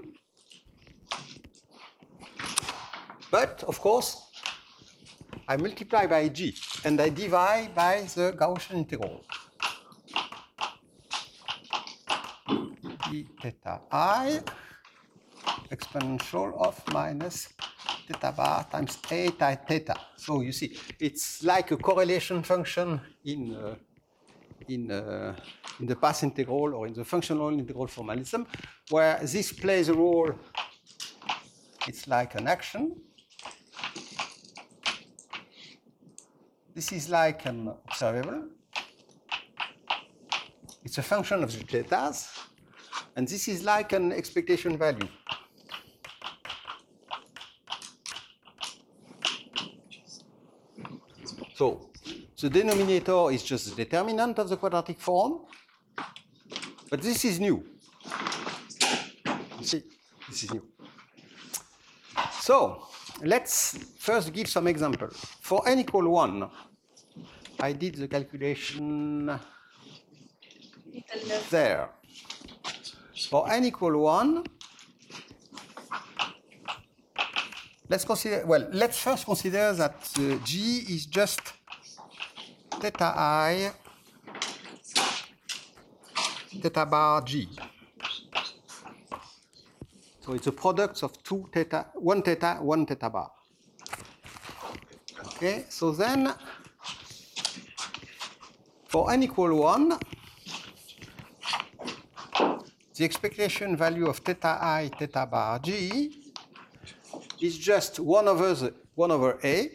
But of course, I multiply by g and I divide by the Gaussian integral. d theta I exponential of minus theta bar times a theta. So you see, it's like a correlation function in the path integral or in the functional integral formalism, where this plays a role. It's like an action. This is like an observable. It's a function of the thetas. And this is like an expectation value. So the denominator is just the determinant of the quadratic form, but this is new. You see, this is new. So let's first give some examples. For n equal 1, I did the calculation there. For n equal 1, let's first consider that G is just theta I, theta bar G. So it's a product of one theta bar. Okay, so then for n equal 1, the expectation value of theta I, theta bar G is just 1 over A,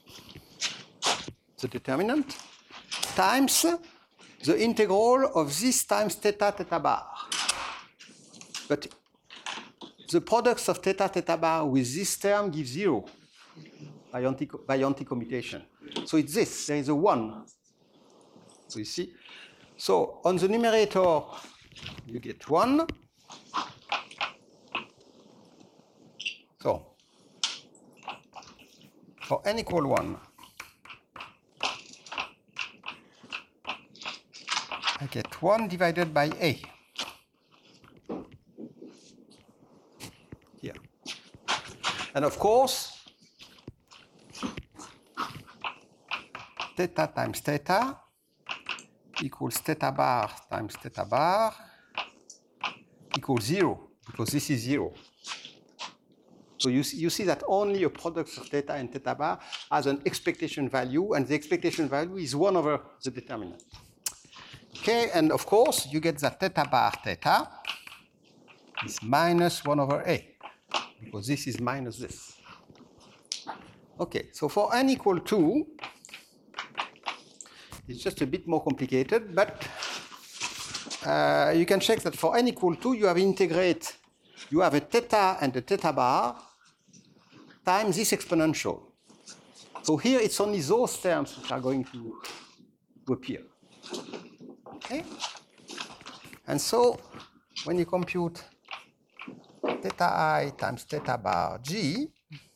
the determinant, times the integral of this times theta, theta bar. But the products of theta, theta bar with this term give 0 by anti-commutation. So it's this, there is a 1. So you see? So on the numerator, you get 1. So for n equal 1, I get 1 divided by A. Here. And of course, theta times theta equals theta bar times theta bar equals 0, because this is 0. So you see that only a product of theta and theta bar has an expectation value, and the expectation value is 1 over the determinant. Okay, and of course, you get that theta bar theta is minus 1 over A, because this is minus this. Okay, so for n equal 2, it's just a bit more complicated, but you can check that for n equal 2, you have a theta and a theta bar times this exponential. So here it's only those terms which are going to appear. Okay? And so when you compute theta I times theta bar G,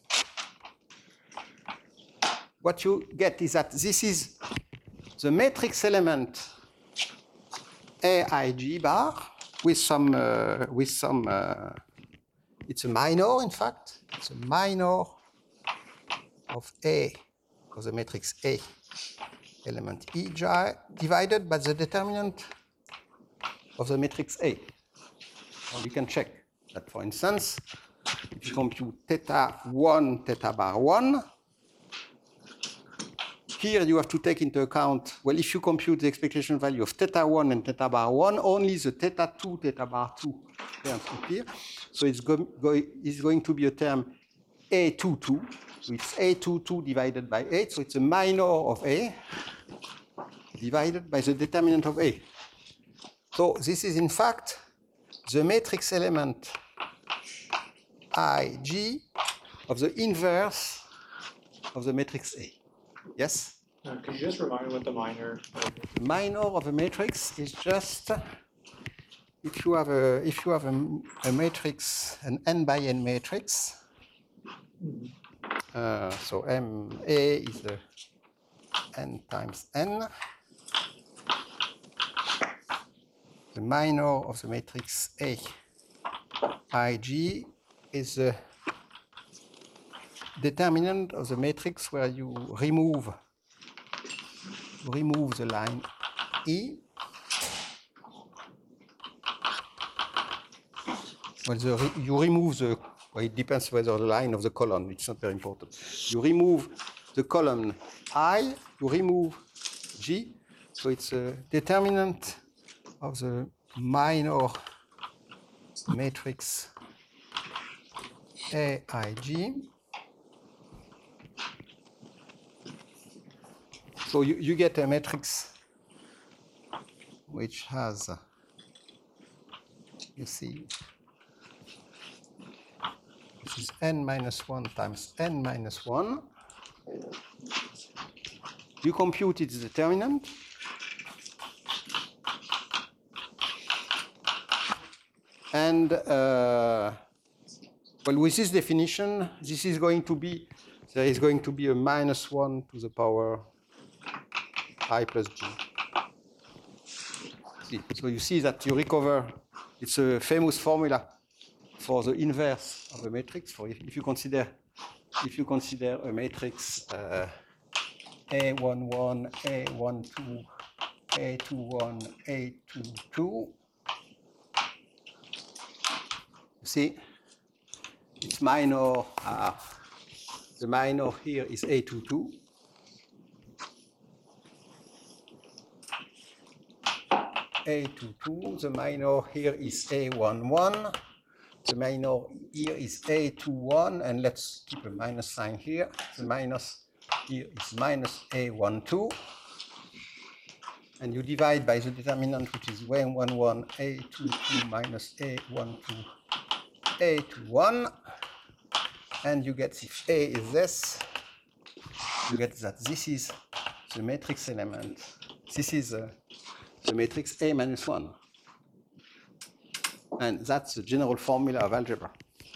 what you get is that this is the matrix element AIG bar with some it's a minor, in fact. It's a minor of A, of the matrix A element EJ, divided by the determinant of the matrix A. Now we can check that, for instance, if you compute theta 1, theta bar 1, here you have to take into account, well, if you compute the expectation value of theta 1 and theta bar 1, only the theta 2, theta bar 2 terms appear. So it's going to be a term A22. So it's A22 divided by 8. So it's a minor of A divided by the determinant of A. So this is, in fact, the matrix element IG of the inverse of the matrix A. Yes? Could you just remind me what the minor? The minor of a matrix is just if you have a matrix, an n by n matrix. So M A is the n times n. The minor of the matrix A IG is the determinant of the matrix where you remove the line E. Well, you remove the, well, it depends whether the line of the column, it's not very important. You remove the column I, you remove G, so it's a determinant of the minor matrix AIG. So you get a matrix which has you see, this is n minus 1 times n minus 1. You compute its determinant. And well, with this definition, this is going to be, there is going to be a minus 1 to the power I plus g. See, so you see that you recover, it's a famous formula for the inverse of a matrix. For if you consider a matrix A11, A12, A21, A22, you see, it's minor. The minor here is A22. A22, the minor here is A11, the minor here is A21, and let's keep a minus sign here. The minus here is minus A12, and you divide by the determinant, which is A11, A22 minus A12, A21, and you get, if A is this, you get that this is the matrix element. This is the matrix A minus 1. And that's the general formula of algebra.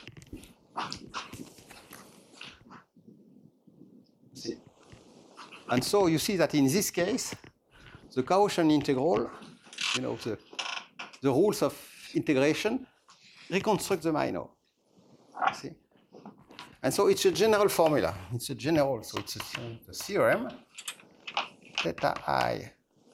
See? And so you see that in this case, the Gaussian integral, you know, the rules of integration reconstruct the minor. See? And so it's a general formula. It's a general, so it's a theorem. Theta I,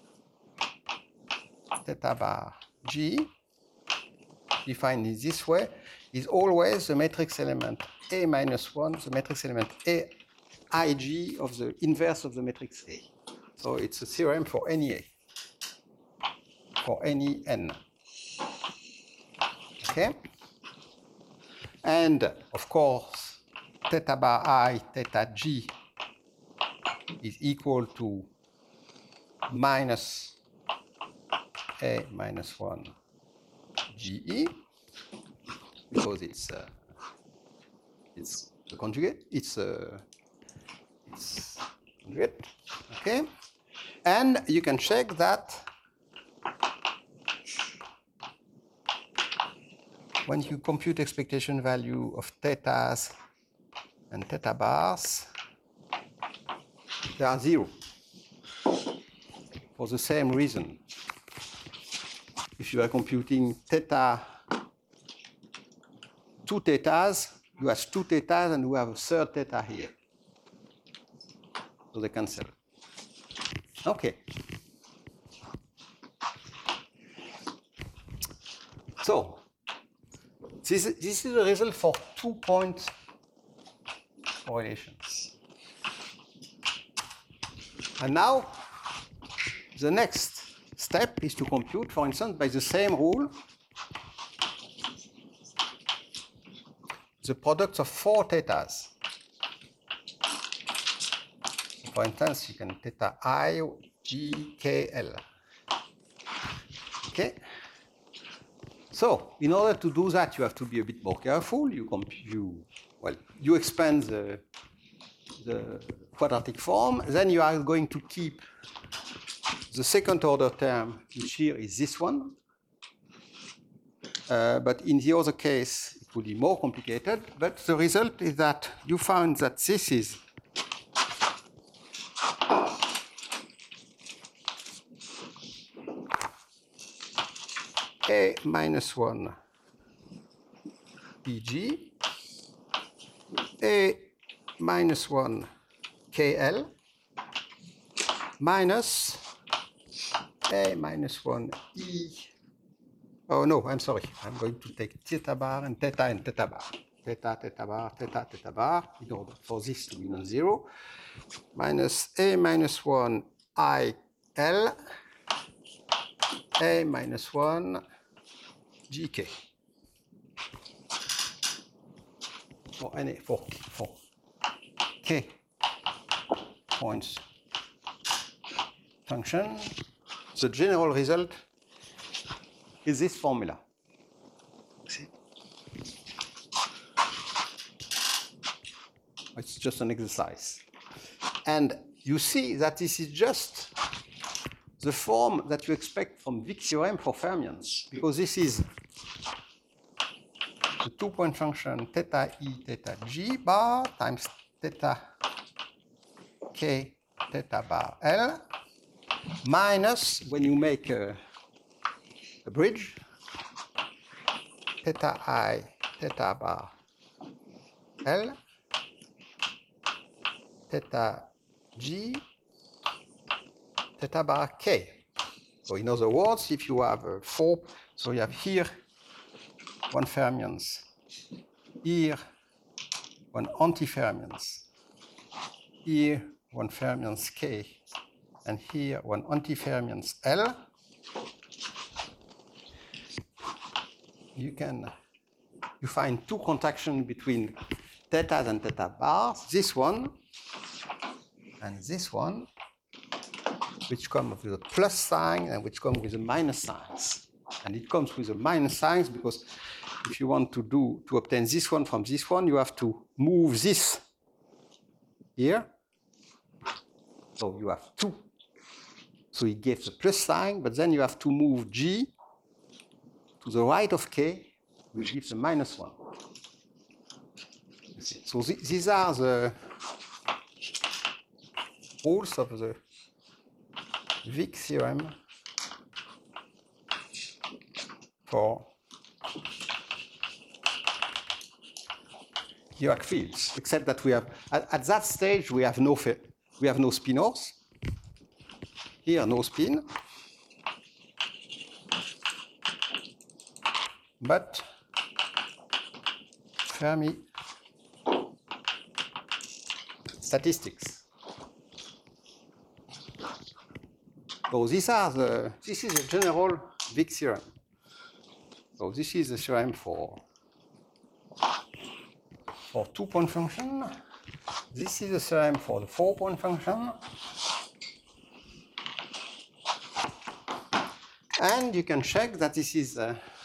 theta bar G, defined in this way, is always the matrix element A minus 1, the matrix element A Ig of the inverse of the matrix A. So it's a theorem for any A, for any n. Okay? And of course, theta bar I, theta G is equal to minus A minus 1 GE, because it's the conjugate, it's conjugate, okay? And you can check that when you compute expectation value of thetas and theta bars, they are 0 for the same reason. If you are computing theta, 2 thetas, you have 2 thetas and you have a third theta here. So they cancel. Okay. So this is the result for 2-point correlations. And now the next step is to compute, for instance, by the same rule, the products of 4 thetas. For instance, you can theta I, G, K, L. Okay? So, in order to do that, you have to be a bit more careful. You expand the quadratic form. Then you are going to keep the second order term, which here is this one. But in the other case, it will be more complicated. But the result is that you found that this is A minus 1 PG, A minus 1 KL, minus A minus 1 E. Oh no, I'm sorry. I'm going to take theta bar and theta bar. Theta, theta bar, theta, theta bar, in order for this to be non-zero. Minus A minus 1 IL, A minus 1 GK. For any, for K points function, the general result is this formula. It's just an exercise. And you see that this is just the form that you expect from Wick theorem for fermions, because this is the two-point function theta E theta G bar times theta K theta bar L minus, when you make a bridge, theta I theta bar L theta G theta bar K. So in other words, if you have four, so you have here one fermions, here one antifermions, here one fermions K, and here one antifermions L. You find two contractions between thetas and theta bars, this one and this one, which come with a plus sign and which come with a minus signs. And it comes with a minus signs because if you want to obtain this one from this one, you have to move this here. So you have two. So it gives a plus sign, but then you have to move G to the right of K, which gives a minus one. So these are the rules of the Wick theorem for Dirac fields, except that we have at that stage we have no spinors. Here no spin, but Fermi statistics. So this is a general Wick theorem. So this is the theorem for two-point function. This is the theorem for the four-point function. And you can check that this is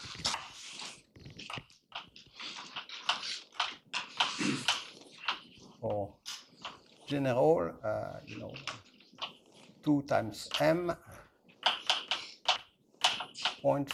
for general, 2 times m point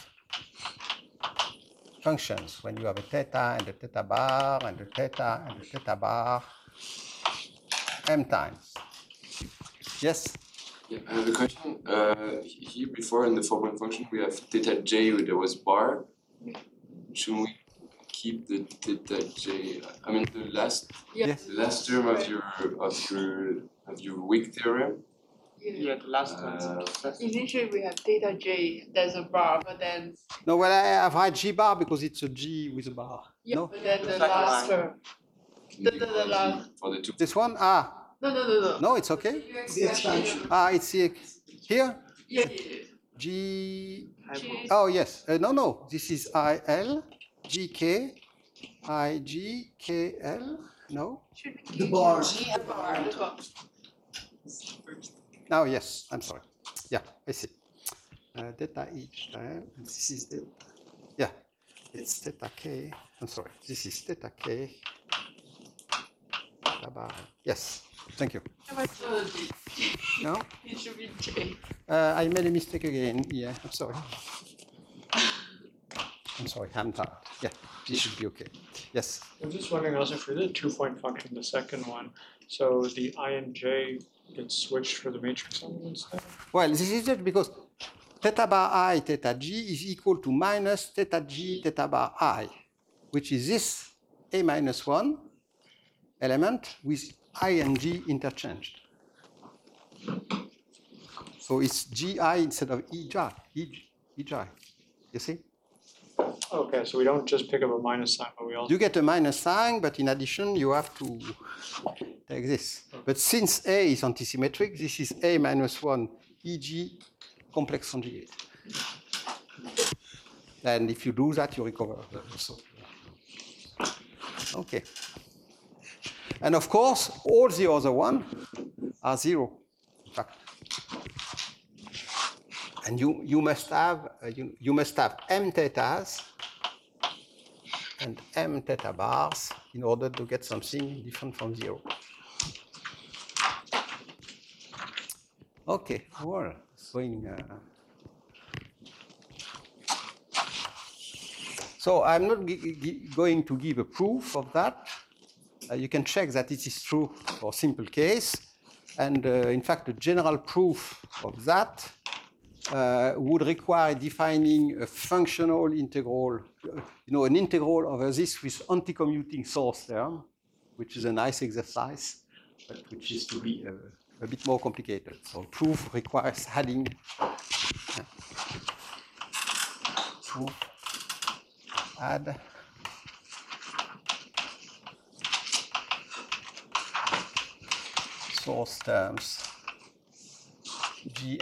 functions when you have a theta and a theta bar and a theta and a theta bar m times. Yes? Yeah, I have a question. Here before in the four-point function we have theta j there was bar. Should we keep the theta j? I mean the last term of your Wick theorem. Yeah, the last one. Initially we have theta j, there's a bar, but then No, well, I have write G bar because it's a G with a bar. No? but then the Second last line. term. The last. For the two. This one? No. No, it's okay. The expansion. It's here. Here? Yeah. G. J. Oh, yes. No. This is IL, GK, IG, KL. No? The bar. Oh, yes. I'm sorry. Yeah, I see. Theta each time. This is the. Yeah, it's theta K. I'm sorry. This is theta K. Theta bar. Yes. Thank you. No? It should be j. I made a mistake again. Yeah, I'm sorry. I'm tired. Yeah, this should be okay. Yes. I'm just wondering also for the two-point function, the second one, so the I and j gets switched for the matrix elements there? Well, this is just because theta bar I, theta G is equal to minus theta G, theta bar I, which is this A minus 1 element with I and G interchanged. So it's GI instead of EJ. You see? Okay, so we don't just pick up a minus sign, but we also. You get a minus sign, but in addition, you have to take this. But since A is antisymmetric, this is A minus 1 EG complex conjugate. And if you do that, you recover the result. Okay. And of course, all the other ones are 0, in fact. And you must have m thetas and m theta bars in order to get something different from 0. Okay, well, it's going. So I'm not going to give a proof of that. You can check that it is true for simple case. And in fact, the general proof of that would require defining a functional integral, an integral over this with anti-commuting source term, which is a nice exercise, but which is to be a bit more complicated. So proof requires adding add source terms gi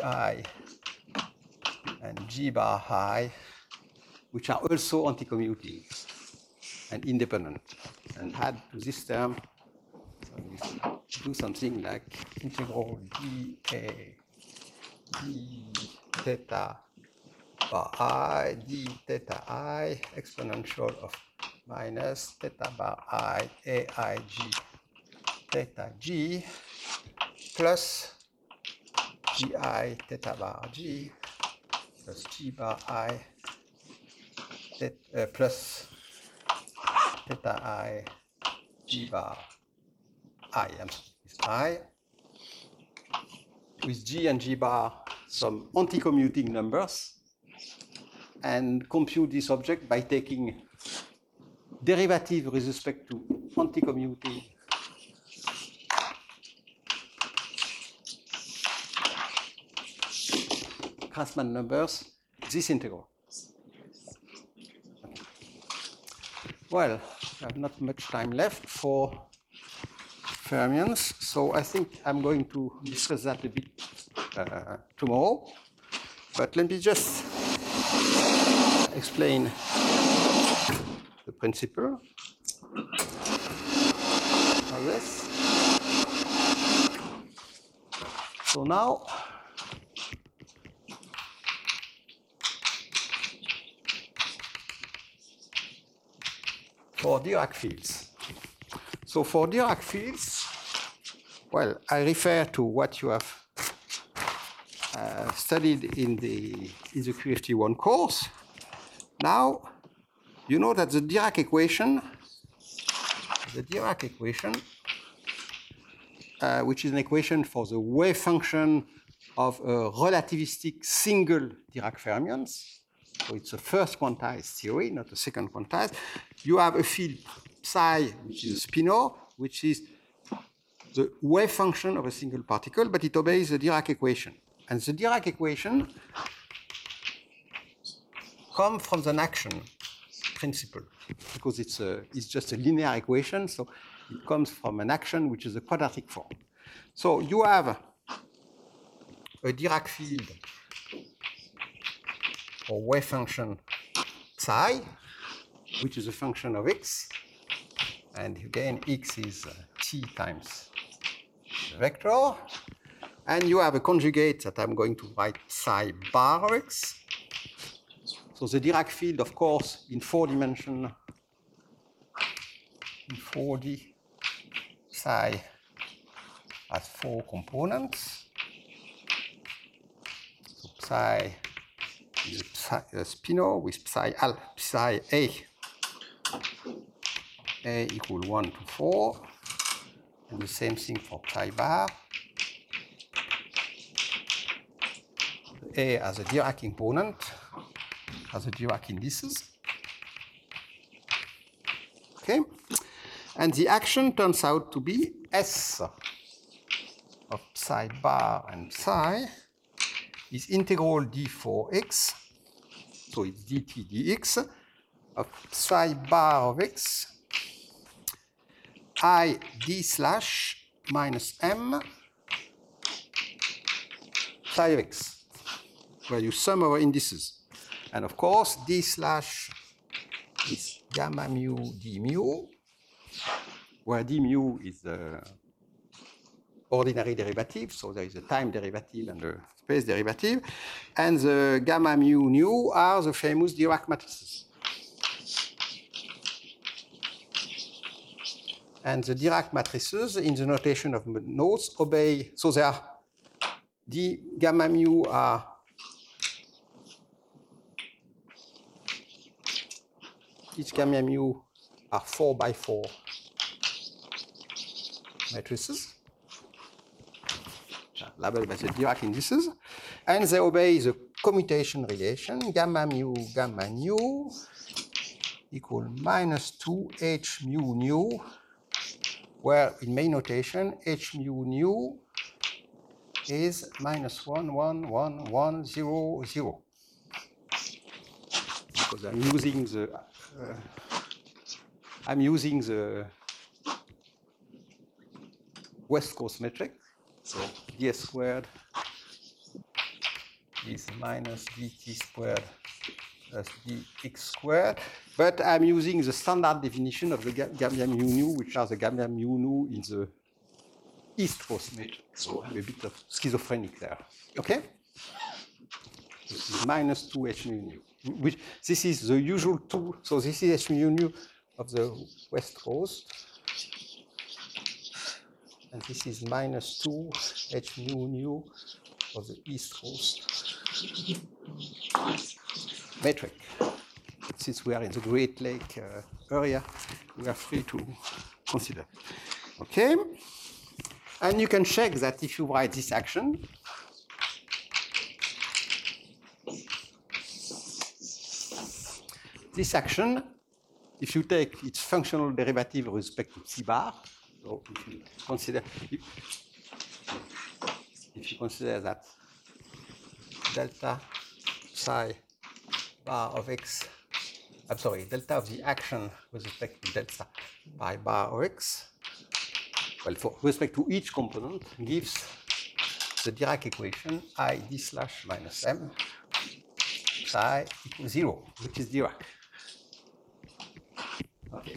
and g bar I, which are also anti-commuting and independent, and add to this term. So we do something like integral dA d theta bar I d theta I exponential of minus theta bar I aig theta g plus gi theta bar g plus g bar I plus theta I g bar I with g and g bar some anti-commuting numbers, and compute this object by taking derivative with respect to anti-commuting Grassmann numbers, this integral. Well, I have not much time left for fermions, so I think I'm going to discuss that a bit tomorrow. But let me just explain the principle of this. So now, for Dirac fields. So for Dirac fields, well, I refer to what you have studied in the QFT1 course. Now, you know that the Dirac equation, which is an equation for the wave function of a relativistic single Dirac fermions. So it's a first quantized theory, not a second quantized. You have a field psi, which is a spinor, which is the wave function of a single particle, but it obeys the Dirac equation. And the Dirac equation comes from an action principle, because it's just a linear equation, so it comes from an action which is a quadratic form. So you have a Dirac field or wave function psi, which is a function of x, and again x is t times the vector, and you have a conjugate that I'm going to write psi bar of x. So the Dirac field, of course, in 4 dimension, in 4D, psi has 4 components. So psi is a spinor with psi a equal 1 to 4, and the same thing for psi bar. A as a Dirac component, as a Dirac indices. Okay, and the action turns out to be S of psi bar and psi is integral d for x, so it's dt dx of psi bar of x I d slash minus m psi of x, where you sum over indices. And of course, d slash is gamma mu d mu, where d mu is the ordinary derivative, so there is a time derivative and a space derivative, and the gamma mu nu are the famous Dirac matrices. And the Dirac matrices in the notation of nodes obey, so they are, the gamma mu are each gamma mu are 4 by 4 matrices, labeled by the Dirac indices, and they obey the commutation relation gamma mu equal minus 2 h mu nu, where in main notation h mu nu is minus 1, 1, 1, 1, 0, 0. Because I'm using the West Coast metric, so ds squared is minus dt squared plus dx squared, but I'm using the standard definition of the gamma mu nu, which are the gamma mu nu in the East Coast metric, so I'm a bit of schizophrenic there, okay? This is minus 2 h mu nu, which this is the usual 2, so this is h mu nu of the West Coast, and this is minus 2 h mu nu of the East Coast metric. Since we are in the Great Lake area, we are free to consider. Okay? And you can check that if you write this action, if you take its functional derivative with respect to psi bar, so if you consider that delta psi bar of x, I'm sorry, delta of the action with respect to delta pi bar of x, well, for respect to each component, gives the Dirac equation I d slash minus m psi equals 0, which is Dirac. Okay.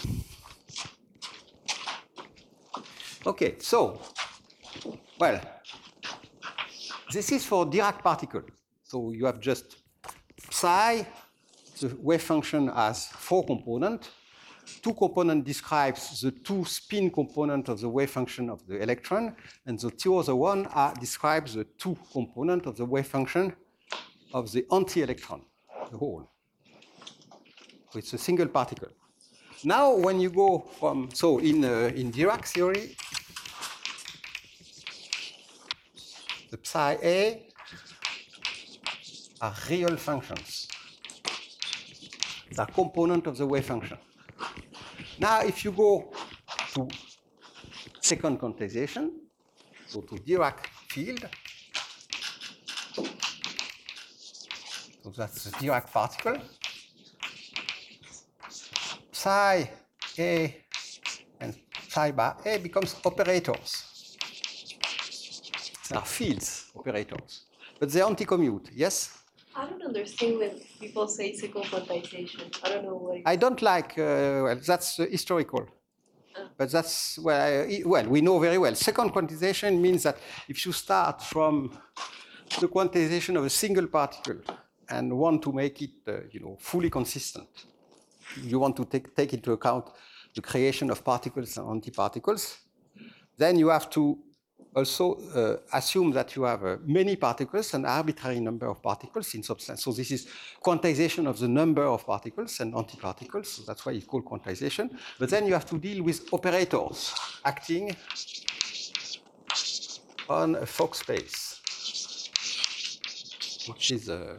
Okay, so, well, this is for Dirac particle. So you have just psi, the wave function has 4 components. 2 components describes the 2 spin component of the wave function of the electron, and the 2 other one describes the 2 component of the wave function of the anti-electron, the whole. So it's a single particle. Now, when you go from, so in Dirac theory, the psi A are real functions. They are component of the wave function. Now, if you go to second quantization, so to Dirac field, so that's the Dirac particle, psi A and psi bar A becomes operators. They are fields, operators, but they anti-commute, yes? I don't understand when people say second quantization. I don't know what. I don't like, well, that's historical. But that's, well, we know very well. Second quantization means that if you start from the quantization of a single particle and want to make it, fully consistent, you want to take into account the creation of particles and antiparticles, then you have to also assume that you have many particles, an arbitrary number of particles in substance. So this is quantization of the number of particles and antiparticles. So that's why it's called quantization. But then you have to deal with operators acting on a Fock space, which is the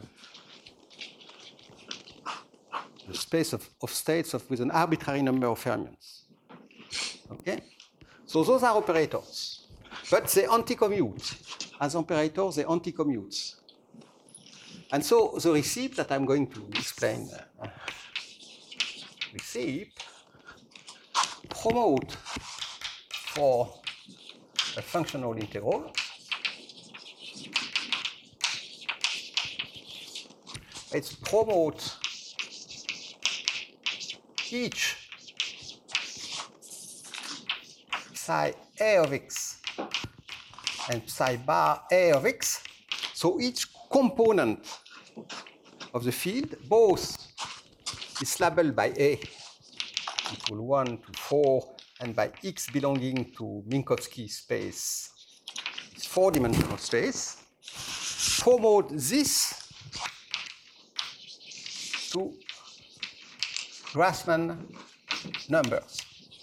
space of states with an arbitrary number of fermions. Okay? So those are operators. But they anti-commute. As operators, they anti-commute. And so the receipt that I'm going to explain, receipt, promote for a functional integral. It's promote each psi A of x and psi bar A of x. So each component of the field, both is labeled by A equal 1 to 4 and by X belonging to Minkowski space, it's 4-dimensional space, promote this to Grassmann numbers.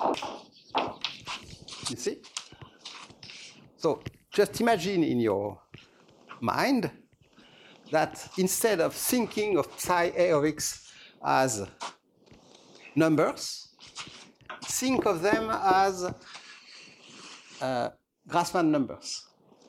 You see? So just imagine in your mind that instead of thinking of psi A of X as numbers, think of them as Grassmann numbers.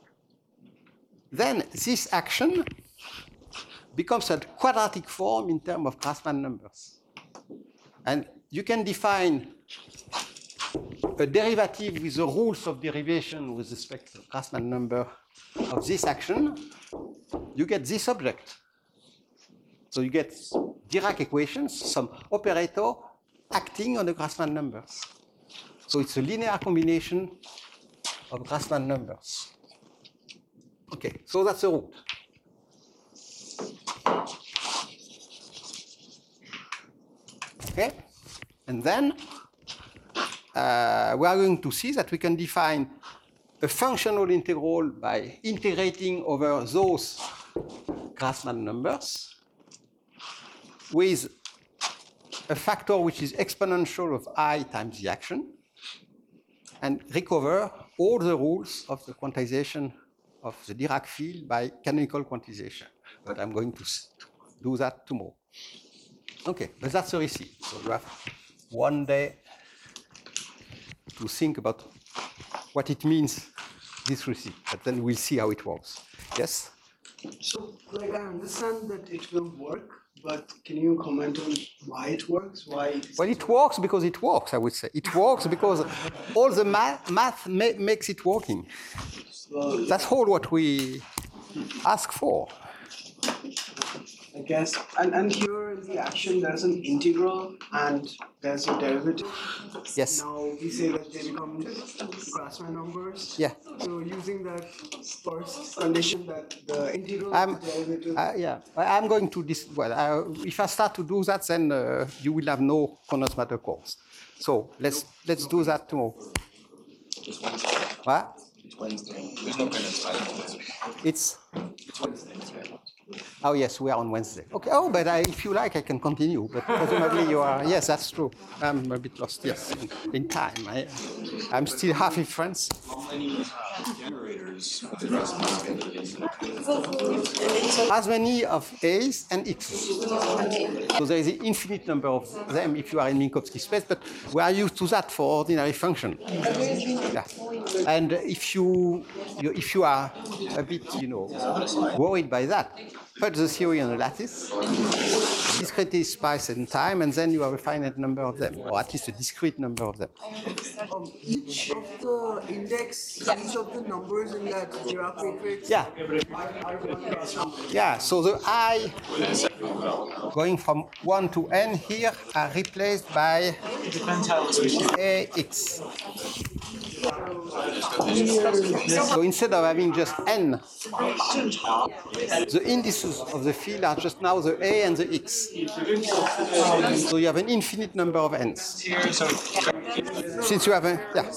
Then this action becomes a quadratic form in terms of Grassmann numbers. And you can define a derivative with the rules of derivation with respect to Grassmann number of this action. You get this object. So you get Dirac equations, some operator acting on the Grassmann numbers. So it's a linear combination of Grassmann numbers. Okay, so that's the root. Okay, and then we are going to see that we can define a functional integral by integrating over those Grassmann numbers with a factor which is exponential of I times the action, and recover all the rules of the quantization of the Dirac field by canonical quantization. But I'm going to do that tomorrow. Okay, but that's the receipt. So you have one day to think about what it means, this receipt, but then we'll see how it works. Yes? So, like, I understand that it will work, but can you comment on why it works? Why? Well, it works because it works, I would say. It works because all the math makes it working. That's all what we ask for. I guess, and here in the action there's an integral and there's a derivative. Yes. Now we say that they become Grassmann numbers. Yeah. So using that first condition that the integral I'm, and the derivative. yeah, I'm going to this. Well, if I start to do that, then you will have no condensed matter course. So let's do that tomorrow. What? It's Wednesday. There's no condensed matter. It's Wednesday. Oh yes, we are on Wednesday. Okay. Oh, but if you like, I can continue. But presumably you are. Yes, that's true. I'm a bit lost. Yes, in time. I'm still half in France. How many generators? As many of A's and X's. So there is an infinite number of them if you are in Minkowski space. But we are used to that for ordinary function. Yeah. And if you are a bit, worried by that, put the theory on a lattice, discrete space and time, and then you have a finite number of them, or at least a discrete number of them. Each of the index, each of the numbers in that Dirac matrix. Yeah. Yeah. So the I going from 1 to n here are replaced by AX. So instead of having just n, the indices of the field are just now the A and the X. So you have an infinite number of n's. Since you have a, yeah.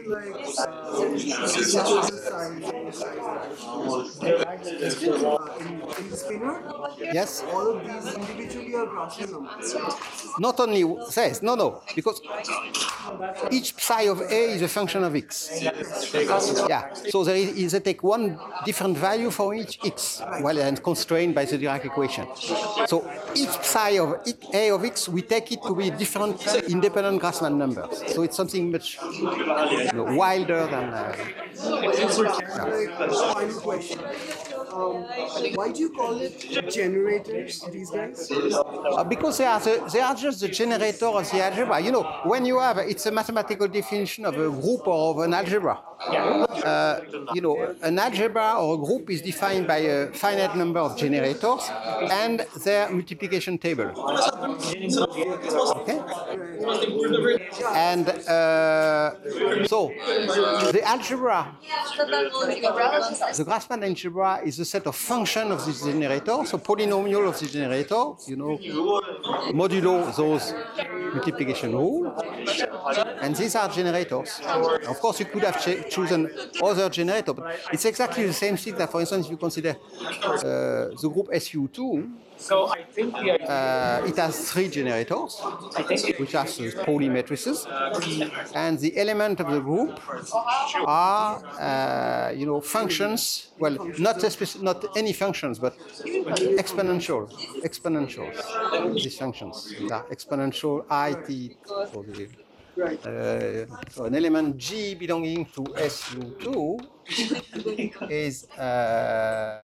In the spinner, Yes? all of these individually are Grassmann numbers. Not only says, no, because each psi of A is a function of X. Yeah, so they take one different value for each X, well, and constrained by the Dirac equation. So each psi of A of X, we take it to be different independent Grassmann numbers. So it's something much wilder than... Final question. Why do you call it generators, these guys? Because they are just the generator of the algebra. When you have, it's a mathematical definition of a group or of an algebra. An algebra or a group is defined by a finite number of generators and their multiplication table. Okay? And so the algebra, the Grassmann algebra is a set of functions of this generator, so polynomial of the generator, modulo those multiplication rule, And these are generators. Of course, you could have chosen other generator, but it's exactly the same thing that, for instance, if you consider the group SU2, So I think the idea it has 3 generators, which are Pauli matrices, and the element of the group are, functions. Well, not any functions, but exponentials. These functions are exponential IT. So an element G belonging to SU2 is